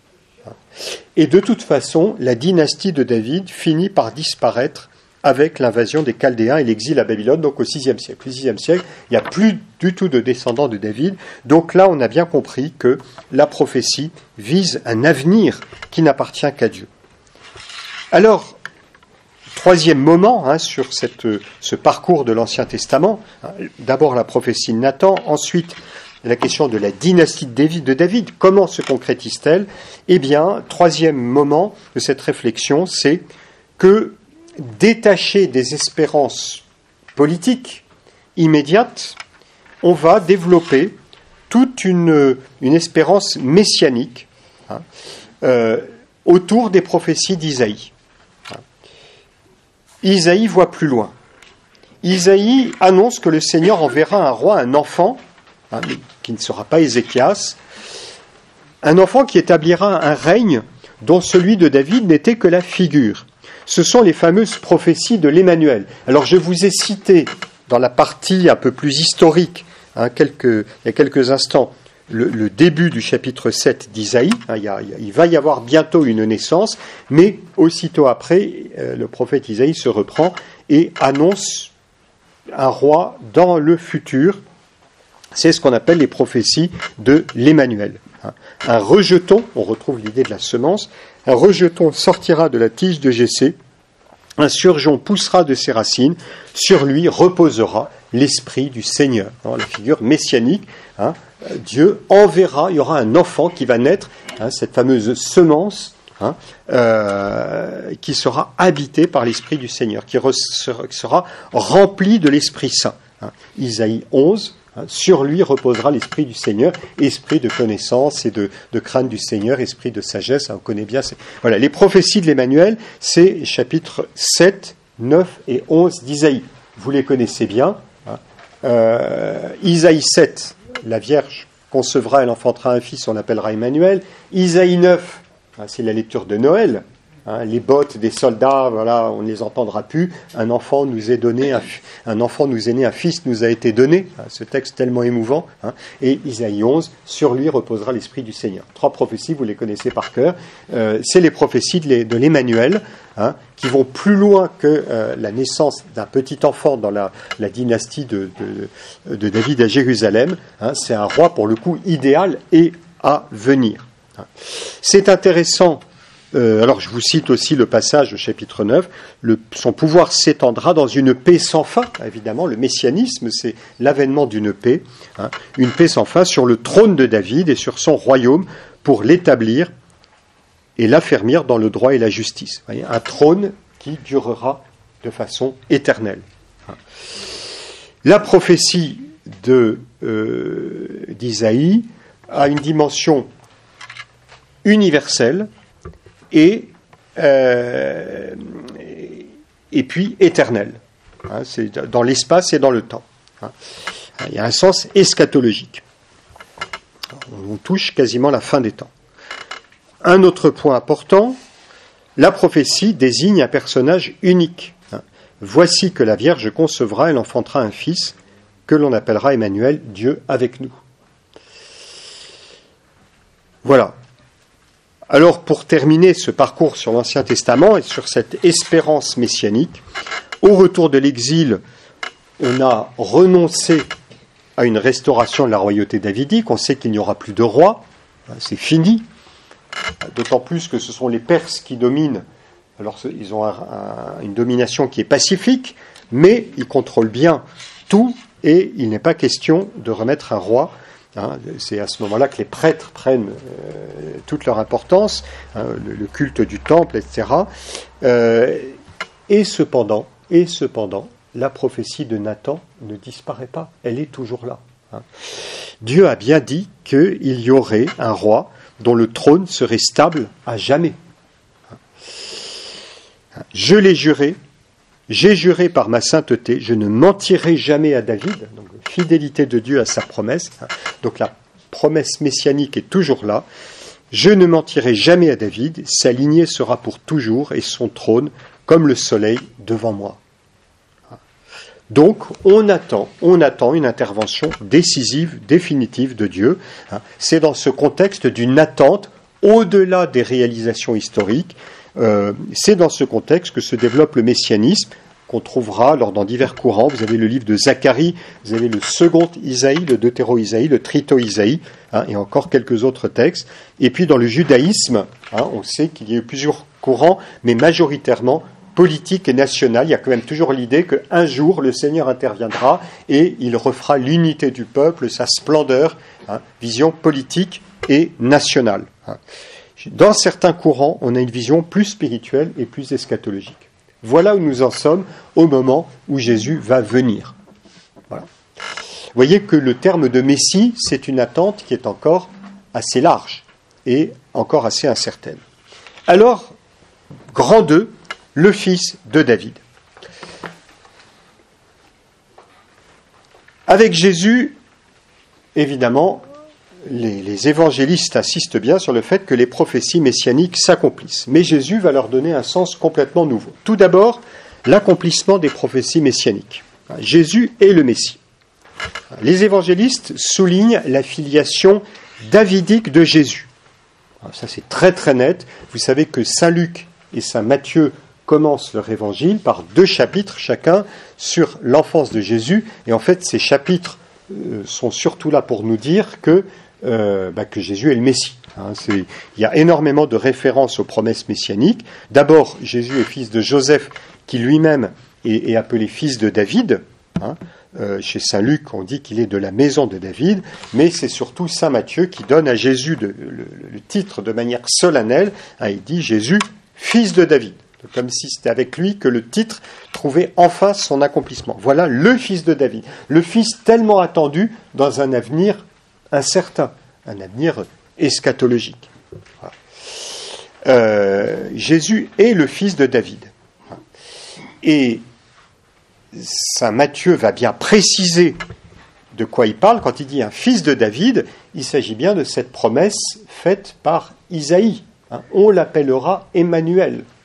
Et de toute façon, la dynastie de David finit par disparaître avec l'invasion des Chaldéens et l'exil à Babylone, donc au sixième siècle. Au sixième siècle, il n'y a plus du tout de descendants de David. Donc là, on a bien compris que la prophétie vise un avenir qui n'appartient qu'à Dieu. Alors, troisième moment hein, sur cette, ce parcours de l'Ancien Testament, hein, d'abord la prophétie de Nathan, ensuite la question de la dynastie de David, de David, comment se concrétise-t-elle ? Eh bien, troisième moment de cette réflexion, c'est que détaché des espérances politiques immédiates, on va développer toute une, une espérance messianique hein, euh, autour des prophéties d'Isaïe. Hein. Isaïe voit plus loin. Isaïe annonce que le Seigneur enverra un roi, un enfant, hein, mais qui ne sera pas Ézéchias, un enfant qui établira un règne dont celui de David n'était que la figure. Ce sont les fameuses prophéties de l'Emmanuel. Alors je vous ai cité dans la partie un peu plus historique, hein, quelques, il y a quelques instants, le, le début du chapitre sept d'Isaïe. Hein, il, y a, il va y avoir bientôt une naissance, mais aussitôt après, euh, le prophète Isaïe se reprend et annonce un roi dans le futur. C'est ce qu'on appelle les prophéties de l'Emmanuel. Hein. Un rejeton, on retrouve l'idée de la semence, un rejeton sortira de la tige de Jessé, un surgeon poussera de ses racines, sur lui reposera l'esprit du Seigneur. Alors, la figure messianique, hein, Dieu enverra, il y aura un enfant qui va naître, hein, cette fameuse semence, hein, euh, qui sera habité par l'esprit du Seigneur, qui re- sera rempli de l'Esprit Saint. Hein. Isaïe onze, hein, sur lui reposera l'esprit du Seigneur, esprit de connaissance et de, de crainte du Seigneur, esprit de sagesse, hein, on connaît bien. C'est... Voilà, les prophéties de l'Emmanuel, c'est chapitres sept, neuf et onze d'Isaïe. Vous les connaissez bien. Hein. Euh, Isaïe sept, la Vierge concevra, elle enfantera un fils, on l'appellera Emmanuel. Isaïe neuf, hein, c'est la lecture de Noël. Hein, les bottes des soldats, voilà, on ne les entendra plus. Un enfant nous est donné, un, un enfant nous est né, un fils nous a été donné. Hein, ce texte tellement émouvant. Hein, et Isaïe onze, sur lui reposera l'Esprit du Seigneur. Trois prophéties, vous les connaissez par cœur. Euh, c'est les prophéties de l'Emmanuel, hein, qui vont plus loin que euh, la naissance d'un petit enfant dans la, la dynastie de, de, de David à Jérusalem. Hein, c'est un roi, pour le coup, idéal et à venir. Hein. C'est intéressant. Euh, alors je vous cite aussi le passage au chapitre neuf, le, son pouvoir s'étendra dans une paix sans fin, évidemment le messianisme c'est l'avènement d'une paix, hein, une paix sans fin sur le trône de David et sur son royaume pour l'établir et l'affermir dans le droit et la justice. Vous voyez, un trône qui durera de façon éternelle. Hein. La prophétie de, euh, d'Isaïe a une dimension universelle, Et, euh, et puis éternel. Hein, c'est dans l'espace et dans le temps. Hein. Il y a un sens eschatologique. On touche quasiment la fin des temps. Un autre point important, la prophétie désigne un personnage unique. Hein. Voici que la Vierge concevra, elle enfantera un fils, que l'on appellera Emmanuel, Dieu avec nous. Voilà. Alors, pour terminer ce parcours sur l'Ancien Testament et sur cette espérance messianique, au retour de l'exil, on a renoncé à une restauration de la royauté davidique. On sait qu'il n'y aura plus de roi, c'est fini. D'autant plus que ce sont les Perses qui dominent. Alors, ils ont un, un, une domination qui est pacifique, mais ils contrôlent bien tout et il n'est pas question de remettre un roi. Hein, c'est à ce moment-là que les prêtres prennent euh, toute leur importance, hein, le, le culte du temple, et cetera. Euh, et cependant, et cependant, la prophétie de Nathan ne disparaît pas, elle est toujours là. Hein. Dieu a bien dit qu'il y aurait un roi dont le trône serait stable à jamais. Hein. Je l'ai juré, j'ai juré par ma sainteté, je ne mentirai jamais à David. Donc, fidélité de Dieu à sa promesse. Donc la promesse messianique est toujours là. Je ne mentirai jamais à David, sa lignée sera pour toujours et son trône comme le soleil devant moi. Donc on attend, on attend une intervention décisive, définitive de Dieu. C'est dans ce contexte d'une attente au-delà des réalisations historiques. Euh, c'est dans ce contexte que se développe le messianisme, qu'on trouvera alors dans divers courants. Vous avez le livre de Zacharie, vous avez le second Isaïe, le Deutéro-Isaïe, le Trito-Isaïe, hein, et encore quelques autres textes. Et puis dans le judaïsme, hein, on sait qu'il y a eu plusieurs courants, mais majoritairement politique et national. Il y a quand même toujours l'idée qu'un jour, le Seigneur interviendra et il refera l'unité du peuple, sa splendeur, hein, vision politique et nationale. Hein. Dans certains courants, on a une vision plus spirituelle et plus eschatologique. Voilà où nous en sommes au moment où Jésus va venir. Voilà. Vous voyez que le terme de Messie, c'est une attente qui est encore assez large et encore assez incertaine. Alors, grand deux, le fils de David. Avec Jésus, évidemment, les, les évangélistes insistent bien sur le fait que les prophéties messianiques s'accomplissent. Mais Jésus va leur donner un sens complètement nouveau. Tout d'abord, l'accomplissement des prophéties messianiques. Jésus est le Messie. Les évangélistes soulignent la filiation davidique de Jésus. Ça, c'est très très net. Vous savez que Saint Luc et Saint Matthieu commencent leur évangile par deux chapitres chacun sur l'enfance de Jésus. Et en fait, ces chapitres euh, sont surtout là pour nous dire que, euh, bah, que Jésus est le Messie. Hein, c'est, il y a énormément de références aux promesses messianiques. D'abord, Jésus est fils de Joseph, qui lui-même est, est appelé fils de David. Hein. Euh, chez Saint Luc, on dit qu'il est de la maison de David, mais c'est surtout Saint Matthieu qui donne à Jésus de, le, le titre de manière solennelle. Hein, il dit Jésus, fils de David. Comme si c'était avec lui que le titre trouvait enfin son accomplissement. Voilà le fils de David, le fils tellement attendu dans un avenir incertain, un avenir eschatologique. Voilà. Euh, Jésus est le fils de David. Et saint Matthieu va bien préciser de quoi il parle. Quand il dit un fils de David, il s'agit bien de cette promesse faite par Isaïe. On l'appellera Emmanuel.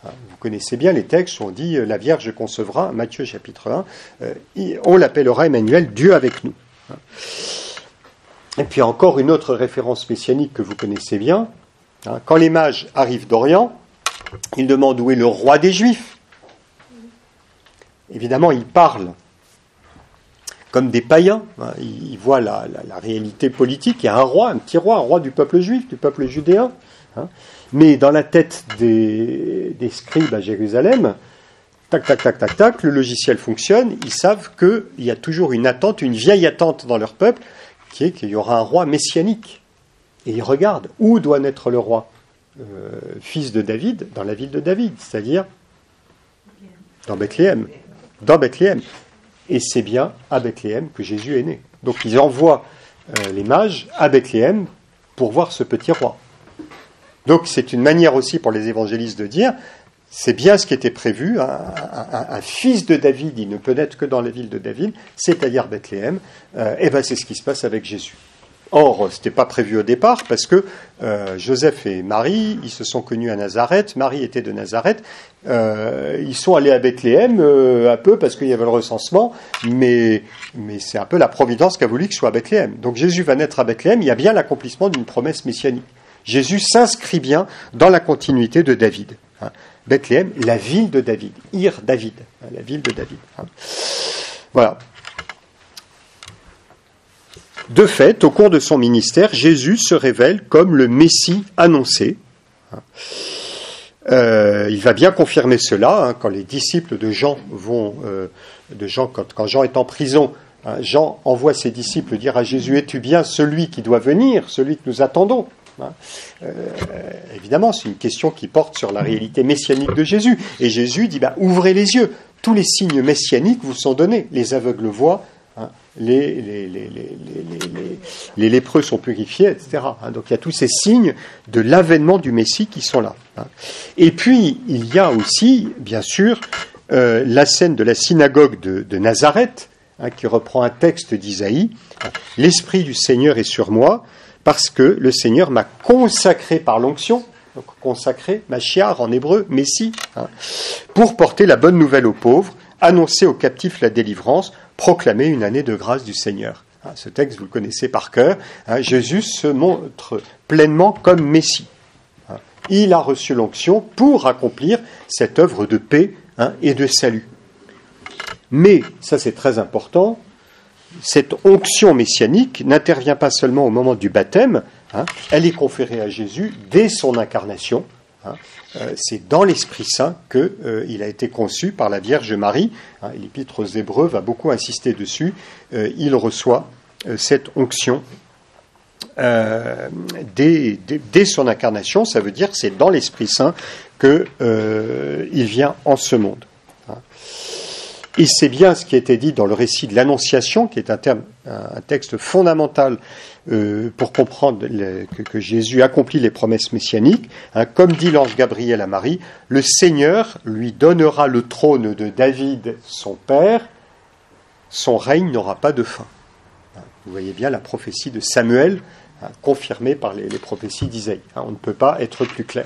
Vous connaissez bien les textes où on dit euh, « La Vierge concevra », Matthieu chapitre un, euh, on l'appellera Emmanuel, Dieu avec nous. Et puis encore une autre référence messianique que vous connaissez bien. Hein, quand les mages arrivent d'Orient, ils demandent où est le roi des Juifs. Évidemment, ils parlent comme des païens. Hein, ils voient la, la, la réalité politique. Il y a un roi, un petit roi, un roi du peuple juif, du peuple judéen. Hein. Mais dans la tête des, des scribes à Jérusalem, tac, tac, tac, tac, tac, le logiciel fonctionne. Ils savent qu'il y a toujours une attente, une vieille attente dans leur peuple, qui est qu'il y aura un roi messianique. Et ils regardent où doit naître le roi, euh, fils de David, dans la ville de David, c'est-à-dire dans Bethléem. Dans Bethléem. Et c'est bien à Bethléem que Jésus est né. Donc ils envoient euh, les mages à Bethléem pour voir ce petit roi. Donc c'est une manière aussi pour les évangélistes de dire, c'est bien ce qui était prévu, un, un, un fils de David, il ne peut naître que dans la ville de David, c'est-à-dire Bethléem, euh, et bien c'est ce qui se passe avec Jésus. Or, ce n'était pas prévu au départ, parce que euh, Joseph et Marie, ils se sont connus à Nazareth, Marie était de Nazareth, euh, ils sont allés à Bethléem, euh, un peu parce qu'il y avait le recensement, mais, mais c'est un peu la providence qui a voulu qu'il soit à Bethléem. Donc Jésus va naître à Bethléem, il y a bien l'accomplissement d'une promesse messianique. Jésus s'inscrit bien dans la continuité de David. Hein. Bethléem, la ville de David, Ir David, hein, la ville de David. Hein. Voilà. De fait, au cours de son ministère, Jésus se révèle comme le Messie annoncé. Euh, il va bien confirmer cela hein, quand les disciples de Jean vont, euh, de Jean, quand, quand Jean est en prison, hein, Jean envoie ses disciples dire à Jésus, es-tu bien celui qui doit venir, celui que nous attendons? Hein. Euh, évidemment, c'est une question qui porte sur la réalité messianique de Jésus. Et Jésus dit, bah, ouvrez les yeux, tous les signes messianiques vous sont donnés. Les aveugles voient, hein, les, les, les, les, les, les, les lépreux sont purifiés, et cetera. Hein. Donc il y a tous ces signes de l'avènement du Messie qui sont là. Hein. Et puis, il y a aussi, bien sûr, euh, la scène de la synagogue de, de Nazareth, hein, qui reprend un texte d'Isaïe. L'Esprit du Seigneur est sur moi, parce que le Seigneur m'a consacré par l'onction, donc consacré, Machiar en hébreu, Messie, hein, pour porter la bonne nouvelle aux pauvres, annoncer aux captifs la délivrance, proclamer une année de grâce du Seigneur. Hein, ce texte, vous le connaissez par cœur. Hein, Jésus se montre pleinement comme Messie. Hein, il a reçu l'onction pour accomplir cette œuvre de paix hein, et de salut. Mais, ça c'est très important, cette onction messianique n'intervient pas seulement au moment du baptême, hein, elle est conférée à Jésus dès son incarnation. Hein, euh, c'est dans l'Esprit Saint qu'il euh, a été conçu par la Vierge Marie. Hein, L'Épître aux Hébreux va beaucoup insister dessus. Euh, il reçoit euh, cette onction euh, dès, dès, dès son incarnation. Ça veut dire que c'est dans l'Esprit Saint qu'il euh, vient en ce monde. Hein. Et c'est bien ce qui a été dit dans le récit de l'Annonciation, qui est un, terme, un texte fondamental euh, pour comprendre le, que, que Jésus accomplit les promesses messianiques. Hein, comme dit l'ange Gabriel à Marie, le Seigneur lui donnera le trône de David, son père, son règne n'aura pas de fin. Hein, vous voyez bien la prophétie de Samuel, hein, confirmée par les, les prophéties d'Isaïe. Hein, on ne peut pas être plus clair.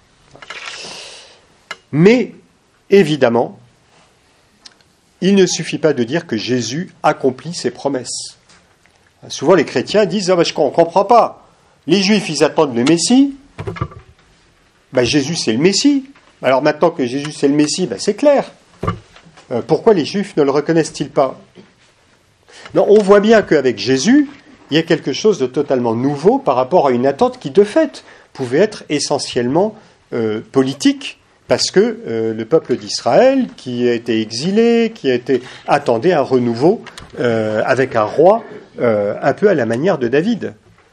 Mais, évidemment, il ne suffit pas de dire que Jésus accomplit ses promesses. Souvent, les chrétiens disent ah ben, « on ne comprend pas. Les Juifs, ils attendent le Messie. Ben, Jésus, c'est le Messie. Alors maintenant que Jésus, c'est le Messie, ben, c'est clair. Euh, pourquoi les Juifs ne le reconnaissent-ils pas ?» Non, on voit bien qu'avec Jésus, il y a quelque chose de totalement nouveau par rapport à une attente qui, de fait, pouvait être essentiellement euh, politique. Parce que euh, le peuple d'Israël, qui a été exilé, qui a été attendait un renouveau euh, avec un roi euh, un peu à la manière de David.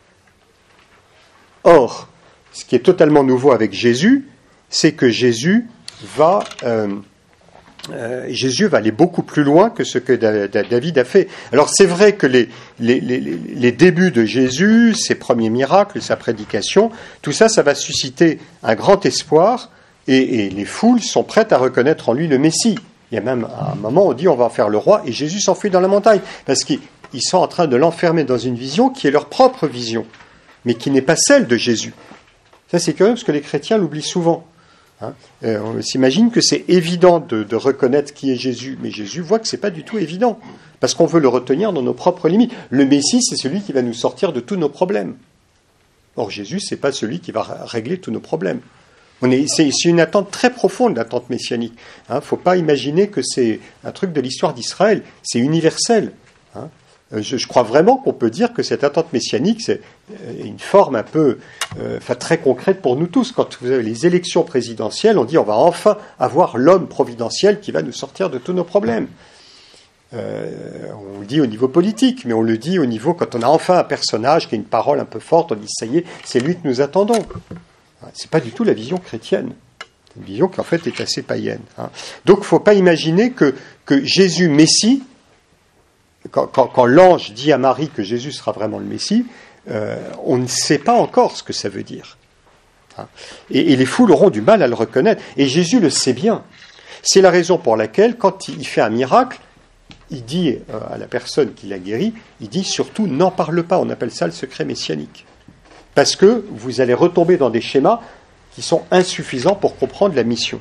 Or, ce qui est totalement nouveau avec Jésus, c'est que Jésus va, euh, euh, Jésus va aller beaucoup plus loin que ce que da- da- David a fait. Alors c'est vrai que les, les, les, les débuts de Jésus, ses premiers miracles, sa prédication, tout ça, ça va susciter un grand espoir. Et, et les foules sont prêtes à reconnaître en lui le Messie. Il y a même un moment où on dit on va en faire le roi, et Jésus s'enfuit dans la montagne, parce qu'ils sont en train de l'enfermer dans une vision qui est leur propre vision, mais qui n'est pas celle de Jésus. Ça c'est curieux, parce que les chrétiens l'oublient souvent. Hein. Euh, on s'imagine que c'est évident de, de reconnaître qui est Jésus, mais Jésus voit que c'est pas du tout évident, parce qu'on veut le retenir dans nos propres limites. Le Messie, c'est celui qui va nous sortir de tous nos problèmes. Or, Jésus, c'est pas celui qui va régler tous nos problèmes. On est, c'est, c'est une attente très profonde, l'attente messianique. Il hein, ne faut pas imaginer que c'est un truc de l'histoire d'Israël, c'est universel. Hein. Je, je crois vraiment qu'on peut dire que cette attente messianique, c'est une forme un peu, euh, enfin très concrète pour nous tous. Quand vous avez les élections présidentielles, on dit on va enfin avoir l'homme providentiel qui va nous sortir de tous nos problèmes. Euh, on le dit au niveau politique, mais on le dit au niveau quand on a enfin un personnage qui a une parole un peu forte, on dit ça y est, c'est lui que nous attendons. C'est pas du tout la vision chrétienne. C'est une vision qui en fait est assez païenne. Hein. Donc il ne faut pas imaginer que, que Jésus Messie, Quand, quand, quand l'ange dit à Marie que Jésus sera vraiment le Messie, euh, on ne sait pas encore ce que ça veut dire. Hein. Et, et les foules auront du mal à le reconnaître. Et Jésus le sait bien. C'est la raison pour laquelle, quand il fait un miracle, il dit euh, à la personne qui l'a guéri, il dit surtout n'en parle pas. On appelle ça le secret messianique. Parce que vous allez retomber dans des schémas qui sont insuffisants pour comprendre la mission.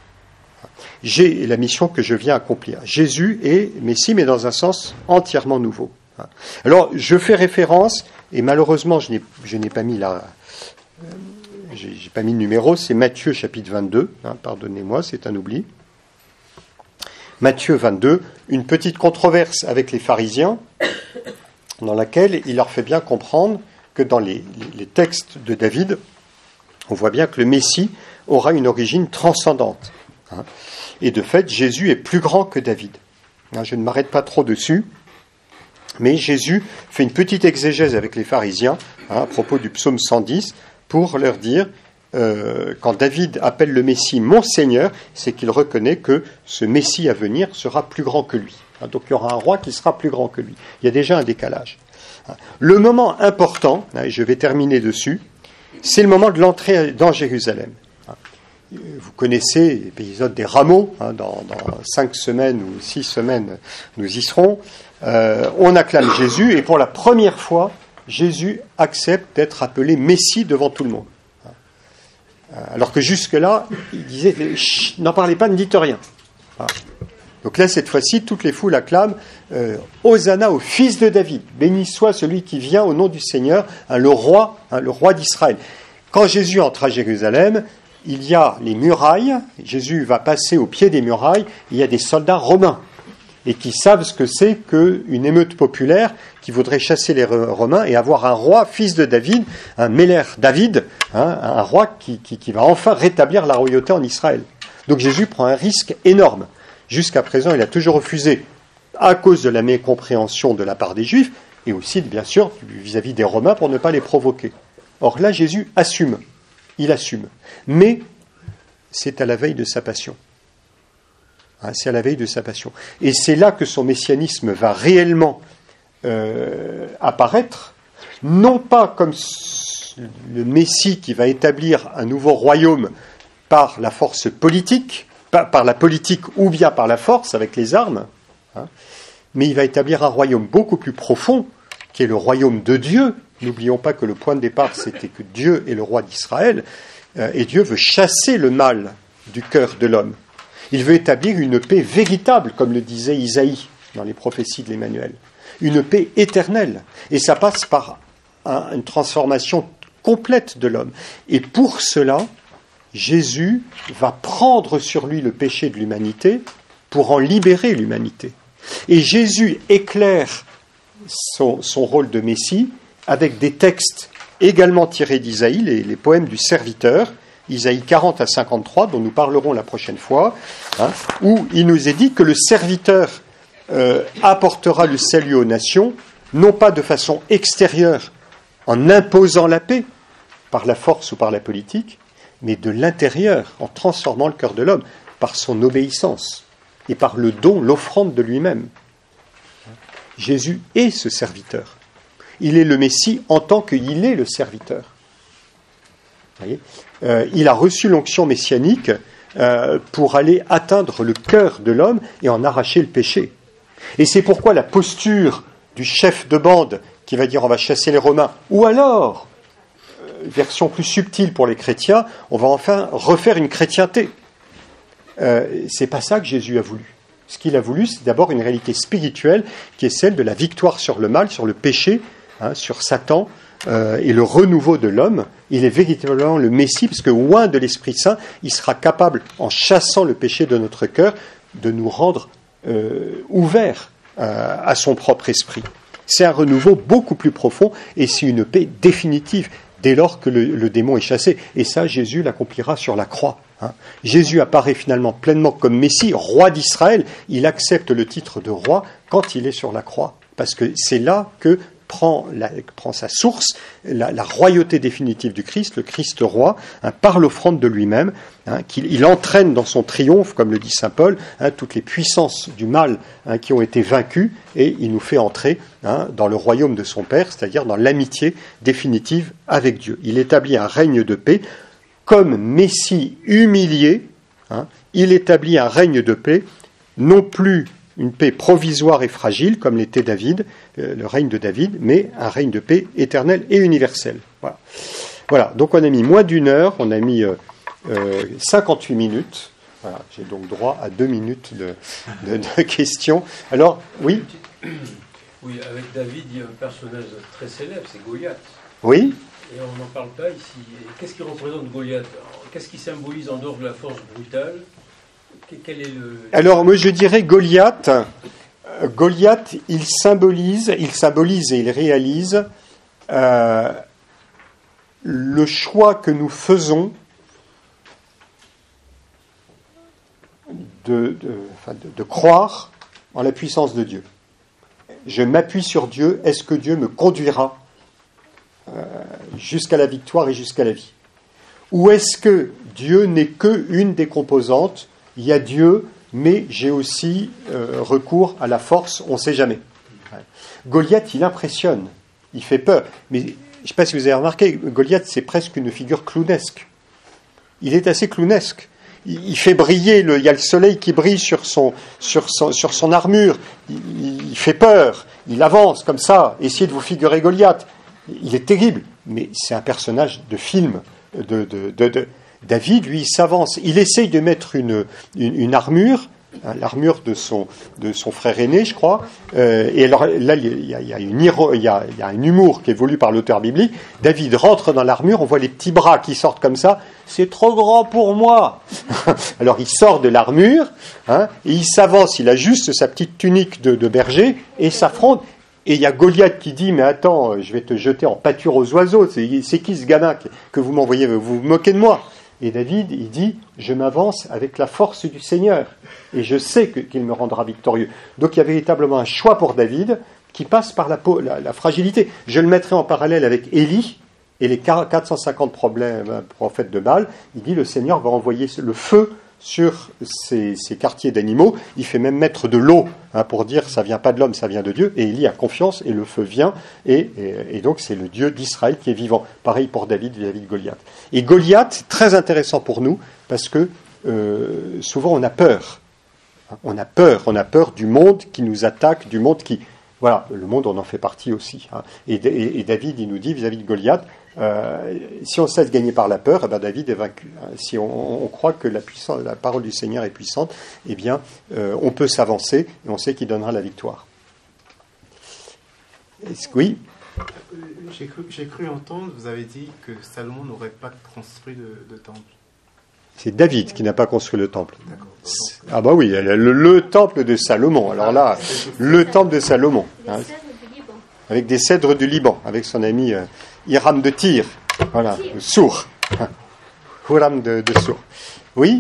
J'ai la mission que je viens accomplir. Jésus est Messie, mais dans un sens entièrement nouveau. Alors, je fais référence, et malheureusement, je n'ai, je n'ai pas mis la, euh, j'ai, j'ai pas mis le numéro, c'est Matthieu chapitre vingt-deux, hein, pardonnez-moi, c'est un oubli. Matthieu vingt-deux, une petite controverse avec les pharisiens, dans laquelle il leur fait bien comprendre que dans les, les, les textes de David, on voit bien que le Messie aura une origine transcendante. Hein. Et de fait, Jésus est plus grand que David. Hein, je ne m'arrête pas trop dessus, mais Jésus fait une petite exégèse avec les pharisiens hein, à propos du psaume cent dix pour leur dire, euh, quand David appelle le Messie « mon Seigneur », c'est qu'il reconnaît que ce Messie à venir sera plus grand que lui. Hein, donc il y aura un roi qui sera plus grand que lui. Il y a déjà un décalage. Hein. Le moment important, hein, et je vais terminer dessus, c'est le moment de l'entrée dans Jérusalem. Vous connaissez l'épisode des rameaux, hein, dans, dans cinq semaines ou six semaines, nous y serons. Euh, on acclame Jésus, et pour la première fois, Jésus accepte d'être appelé Messie devant tout le monde. Alors que jusque-là, il disait « n'en parlez pas, ne dites rien ». Donc là, cette fois-ci, toutes les foules acclament euh, « Hosanna au fils de David, béni soit celui qui vient au nom du Seigneur, hein, le roi, hein, le roi d'Israël ». Quand Jésus entre à Jérusalem, il y a les murailles, Jésus va passer au pied des murailles, il y a des soldats romains, et qui savent ce que c'est qu'une émeute populaire qui voudrait chasser les Romains et avoir un roi, fils de David, un Meller David, hein, un roi qui, qui, qui va enfin rétablir la royauté en Israël. Donc Jésus prend un risque énorme. Jusqu'à présent, il a toujours refusé, à cause de la mécompréhension de la part des Juifs, et aussi, bien sûr, vis-à-vis des Romains, pour ne pas les provoquer. Or là, Jésus assume. Il assume. Mais c'est à la veille de sa passion. Hein, c'est à la veille de sa passion. Et c'est là que son messianisme va réellement euh, apparaître, non pas comme le Messie qui va établir un nouveau royaume par la force politique, par, par la politique ou bien par la force avec les armes, hein, mais il va établir un royaume beaucoup plus profond, qui est le royaume de Dieu. N'oublions pas que le point de départ, c'était que Dieu est le roi d'Israël, euh, et Dieu veut chasser le mal du cœur de l'homme. Il veut établir une paix véritable, comme le disait Isaïe dans les prophéties de l'Emmanuel. Une paix éternelle. Et ça passe par un, une transformation complète de l'homme. Et pour cela, Jésus va prendre sur lui le péché de l'humanité pour en libérer l'humanité. Et Jésus éclaire son, son rôle de Messie avec des textes également tirés d'Isaïe, les, les poèmes du serviteur, Isaïe quarante à cinquante-trois, dont nous parlerons la prochaine fois, hein, où il nous est dit que le serviteur euh, apportera le salut aux nations, non pas de façon extérieure, en imposant la paix, par la force ou par la politique, mais de l'intérieur, en transformant le cœur de l'homme, par son obéissance, et par le don, l'offrande de lui-même. Jésus est ce serviteur. Il est le Messie en tant qu'il est le serviteur. Vous voyez, euh, il a reçu l'onction messianique euh, pour aller atteindre le cœur de l'homme et en arracher le péché. Et c'est pourquoi la posture du chef de bande qui va dire on va chasser les Romains, ou alors version plus subtile pour les chrétiens, on va enfin refaire une chrétienté. Euh, c'est pas ça que Jésus a voulu. Ce qu'il a voulu, c'est d'abord une réalité spirituelle qui est celle de la victoire sur le mal, sur le péché, hein, sur Satan, euh, et le renouveau de l'homme. Il est véritablement le Messie, parce que loin de l'Esprit Saint, il sera capable, en chassant le péché de notre cœur, de nous rendre euh, ouverts euh, à son propre esprit. C'est un renouveau beaucoup plus profond, et c'est une paix définitive dès lors que le, le démon est chassé. Et ça, Jésus l'accomplira sur la croix. Hein. Jésus apparaît finalement pleinement comme Messie, roi d'Israël. Il accepte le titre de roi quand il est sur la croix, parce que c'est là que prend, la, prend sa source la, la royauté définitive du Christ, le Christ roi, hein, par l'offrande de lui-même, hein, qu'il il entraîne dans son triomphe, comme le dit saint Paul, hein, toutes les puissances du mal, hein, qui ont été vaincues, et il nous fait entrer, hein, dans le royaume de son Père, c'est-à-dire dans l'amitié définitive avec Dieu. Il établit un règne de paix. Comme Messie humilié, hein, il établit un règne de paix, non plus une paix provisoire et fragile, comme l'était David, euh, le règne de David, mais un règne de paix éternel et universel. Voilà. Voilà. Donc on a mis moins d'une heure, on a mis euh, euh, cinquante-huit minutes. Voilà. J'ai donc droit à deux minutes de, de, de questions. Alors, oui. Oui, avec David, il y a un personnage très célèbre, c'est Goliath. Oui. Et on n'en parle pas ici. Qu'est-ce qui représente Goliath? Qu'est-ce qui symbolise en dehors de la force brutale? Quel est le... Alors, moi, je dirais Goliath. Euh, Goliath, il symbolise, il symbolise et il réalise euh, le choix que nous faisons de, de, enfin, de, de croire en la puissance de Dieu. Je m'appuie sur Dieu. Est-ce que Dieu me conduira Euh, jusqu'à la victoire et jusqu'à la vie? Ou est-ce que Dieu n'est qu'une des composantes? Il y a Dieu, mais j'ai aussi euh, recours à la force, on ne sait jamais. Ouais. Goliath, il impressionne, il fait peur. Mais je ne sais pas si vous avez remarqué, Goliath, c'est presque une figure clownesque. Il est assez clownesque. Il, il fait briller, le, il y a le soleil qui brille sur son, sur son, sur son armure. Il, il fait peur, il avance comme ça. Essayez de vous figurer Goliath. Il est terrible, mais c'est un personnage de film. De, de, de, de. David, lui, il s'avance. Il essaye de mettre une, une, une armure, hein, l'armure de son, de son frère aîné, je crois. Euh, et alors là, il y a, il y a une, il y a, il y a un humour qui est voulu par l'auteur biblique. David rentre dans l'armure, on voit les petits bras qui sortent comme ça. C'est trop grand pour moi. Alors il sort de l'armure, hein, et il s'avance. Il a juste sa petite tunique de, de berger et s'affronte. Et il y a Goliath qui dit, mais attends, je vais te jeter en pâture aux oiseaux. C'est, c'est qui ce gamin que vous m'envoyez? Vous vous moquez de moi? Et David, il dit, je m'avance avec la force du Seigneur. Et je sais que, qu'il me rendra victorieux. Donc il y a véritablement un choix pour David qui passe par la, la, la fragilité. Je le mettrai en parallèle avec Élie et les quatre cent cinquante problèmes, prophètes de Baal. Il dit, le Seigneur va envoyer le feu sur ces, ces quartiers d'animaux. Il fait même mettre de l'eau, hein, pour dire ça vient pas de l'homme, ça vient de Dieu. Et Élie a confiance et le feu vient. Et, et, et donc c'est le Dieu d'Israël qui est vivant. Pareil pour David vis-à-vis de Goliath. Et Goliath, c'est très intéressant pour nous parce que euh, souvent on a peur. On a peur. On a peur du monde qui nous attaque, du monde qui... Voilà, le monde, on en fait partie aussi. Hein. Et, et, et David, il nous dit vis-à-vis de Goliath, Euh, si on cesse de gagner par la peur, eh ben David est vaincu. Si on, on croit que la, puissance, la parole du Seigneur est puissante, eh bien, euh, on peut s'avancer et on sait qu'il donnera la victoire. Est-ce que, oui. J'ai cru, j'ai cru entendre, vous avez dit que Salomon n'aurait pas construit de, de temple. C'est David qui n'a pas construit le temple. D'accord. Ah bah oui, le, le temple de Salomon. Alors là, le temple de Salomon. Hein, avec des cèdres du Liban, avec son ami euh, Hiram de Tyr. Voilà, sourd. Hiram de, de sourd. Oui.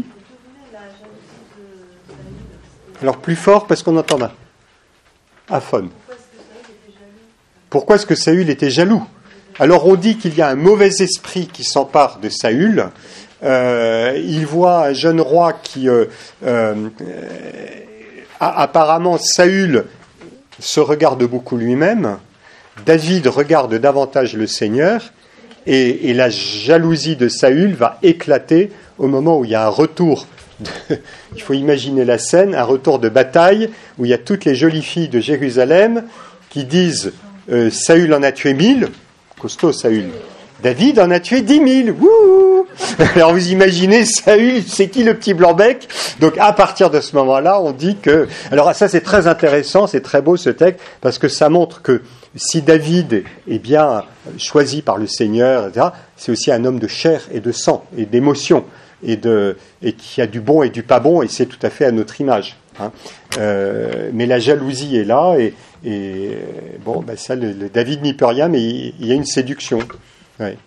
Alors plus fort parce qu'on entend mal. Aphone. Pourquoi est-ce que Saül était jaloux? Alors on dit qu'il y a un mauvais esprit qui s'empare de Saül. Euh, il voit un jeune roi qui... Euh, euh, a, apparemment, Saül se regarde beaucoup lui-même. David regarde davantage le Seigneur. Et, et la jalousie de Saül va éclater au moment où il y a un retour. De, il faut imaginer la scène, un retour de bataille où il y a toutes les jolies filles de Jérusalem qui disent euh, Saül en a tué mille. Costaud Saül. David en a tué dix mille. Wouhou! Alors vous imaginez, Saül, c'est qui le petit blanc-bec? Donc à partir de ce moment-là, on dit que... Alors ça c'est très intéressant, c'est très beau ce texte, parce que ça montre que si David est bien choisi par le Seigneur, et cetera, c'est aussi un homme de chair et de sang et d'émotion, et, de, et qui a du bon et du pas bon, et c'est tout à fait à notre image. Hein. Euh, mais la jalousie est là, et, et bon, ben ça, le, le David n'y peut rien, mais il, il y a une séduction. Ouais.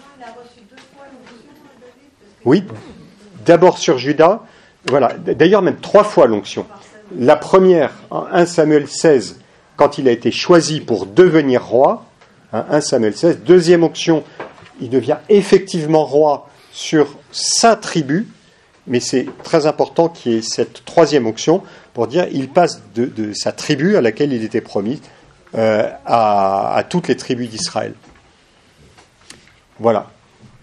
Oui, d'abord sur Judas, voilà. D'ailleurs même trois fois l'onction. La première, en premier Samuel seize, quand il a été choisi pour devenir roi, hein, premier Samuel seize, deuxième onction, il devient effectivement roi sur sa tribu, mais c'est très important qu'il y ait cette troisième onction pour dire il passe de, de sa tribu à laquelle il était promis euh, à, à toutes les tribus d'Israël. Voilà.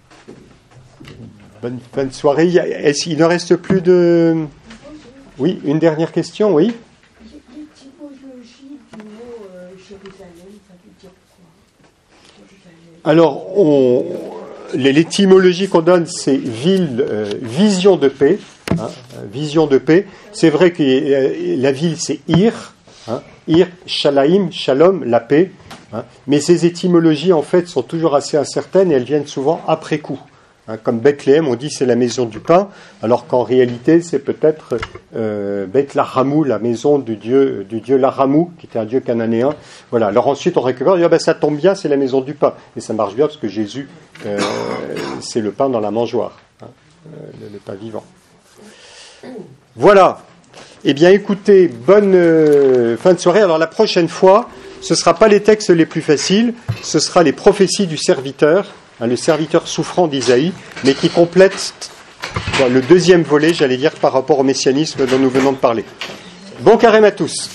Bonne, bonne soirée. Est-ce, il ne reste plus de... Oui, une dernière question, oui. L'étymologie du mot euh, Jérusalem, ça veut dire quoi? Alors, on, l'étymologie qu'on donne, c'est ville, euh, vision de paix. Hein, vision de paix. C'est vrai que euh, la ville, c'est Ir. Hein, Ir, Shalaim, Shalom, la paix. Hein, mais ces étymologies, en fait, sont toujours assez incertaines et elles viennent souvent après coup. Hein, comme Bethléem, on dit c'est la maison du pain, alors qu'en réalité, c'est peut-être euh, Beth Lahamou, la maison du dieu, du dieu Lahamou, qui était un dieu cananéen. Voilà. Alors ensuite, on récupère, on dit, ah ben, ça tombe bien, c'est la maison du pain. Et ça marche bien parce que Jésus, euh, c'est le pain dans la mangeoire, hein, le, le pain vivant. Voilà. Eh bien, écoutez, bonne euh, fin de soirée. Alors la prochaine fois, ce ne sera pas les textes les plus faciles, ce sera les prophéties du serviteur, hein, le serviteur souffrant d'Isaïe, mais qui complète bon, le deuxième volet, j'allais dire, par rapport au messianisme dont nous venons de parler. Bon carême à tous.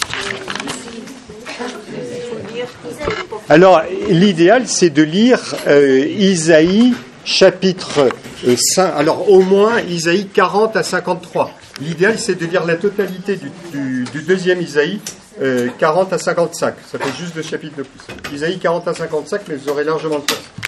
Alors, l'idéal, c'est de lire euh, Isaïe, chapitre euh, cinq, alors au moins Isaïe quarante à cinquante-trois. L'idéal, c'est de lire la totalité du, du, du deuxième Isaïe, euh, quarante à cinquante-cinq. Ça fait juste deux chapitres de plus. Isaïe quarante à cinquante-cinq, mais vous aurez largement le temps.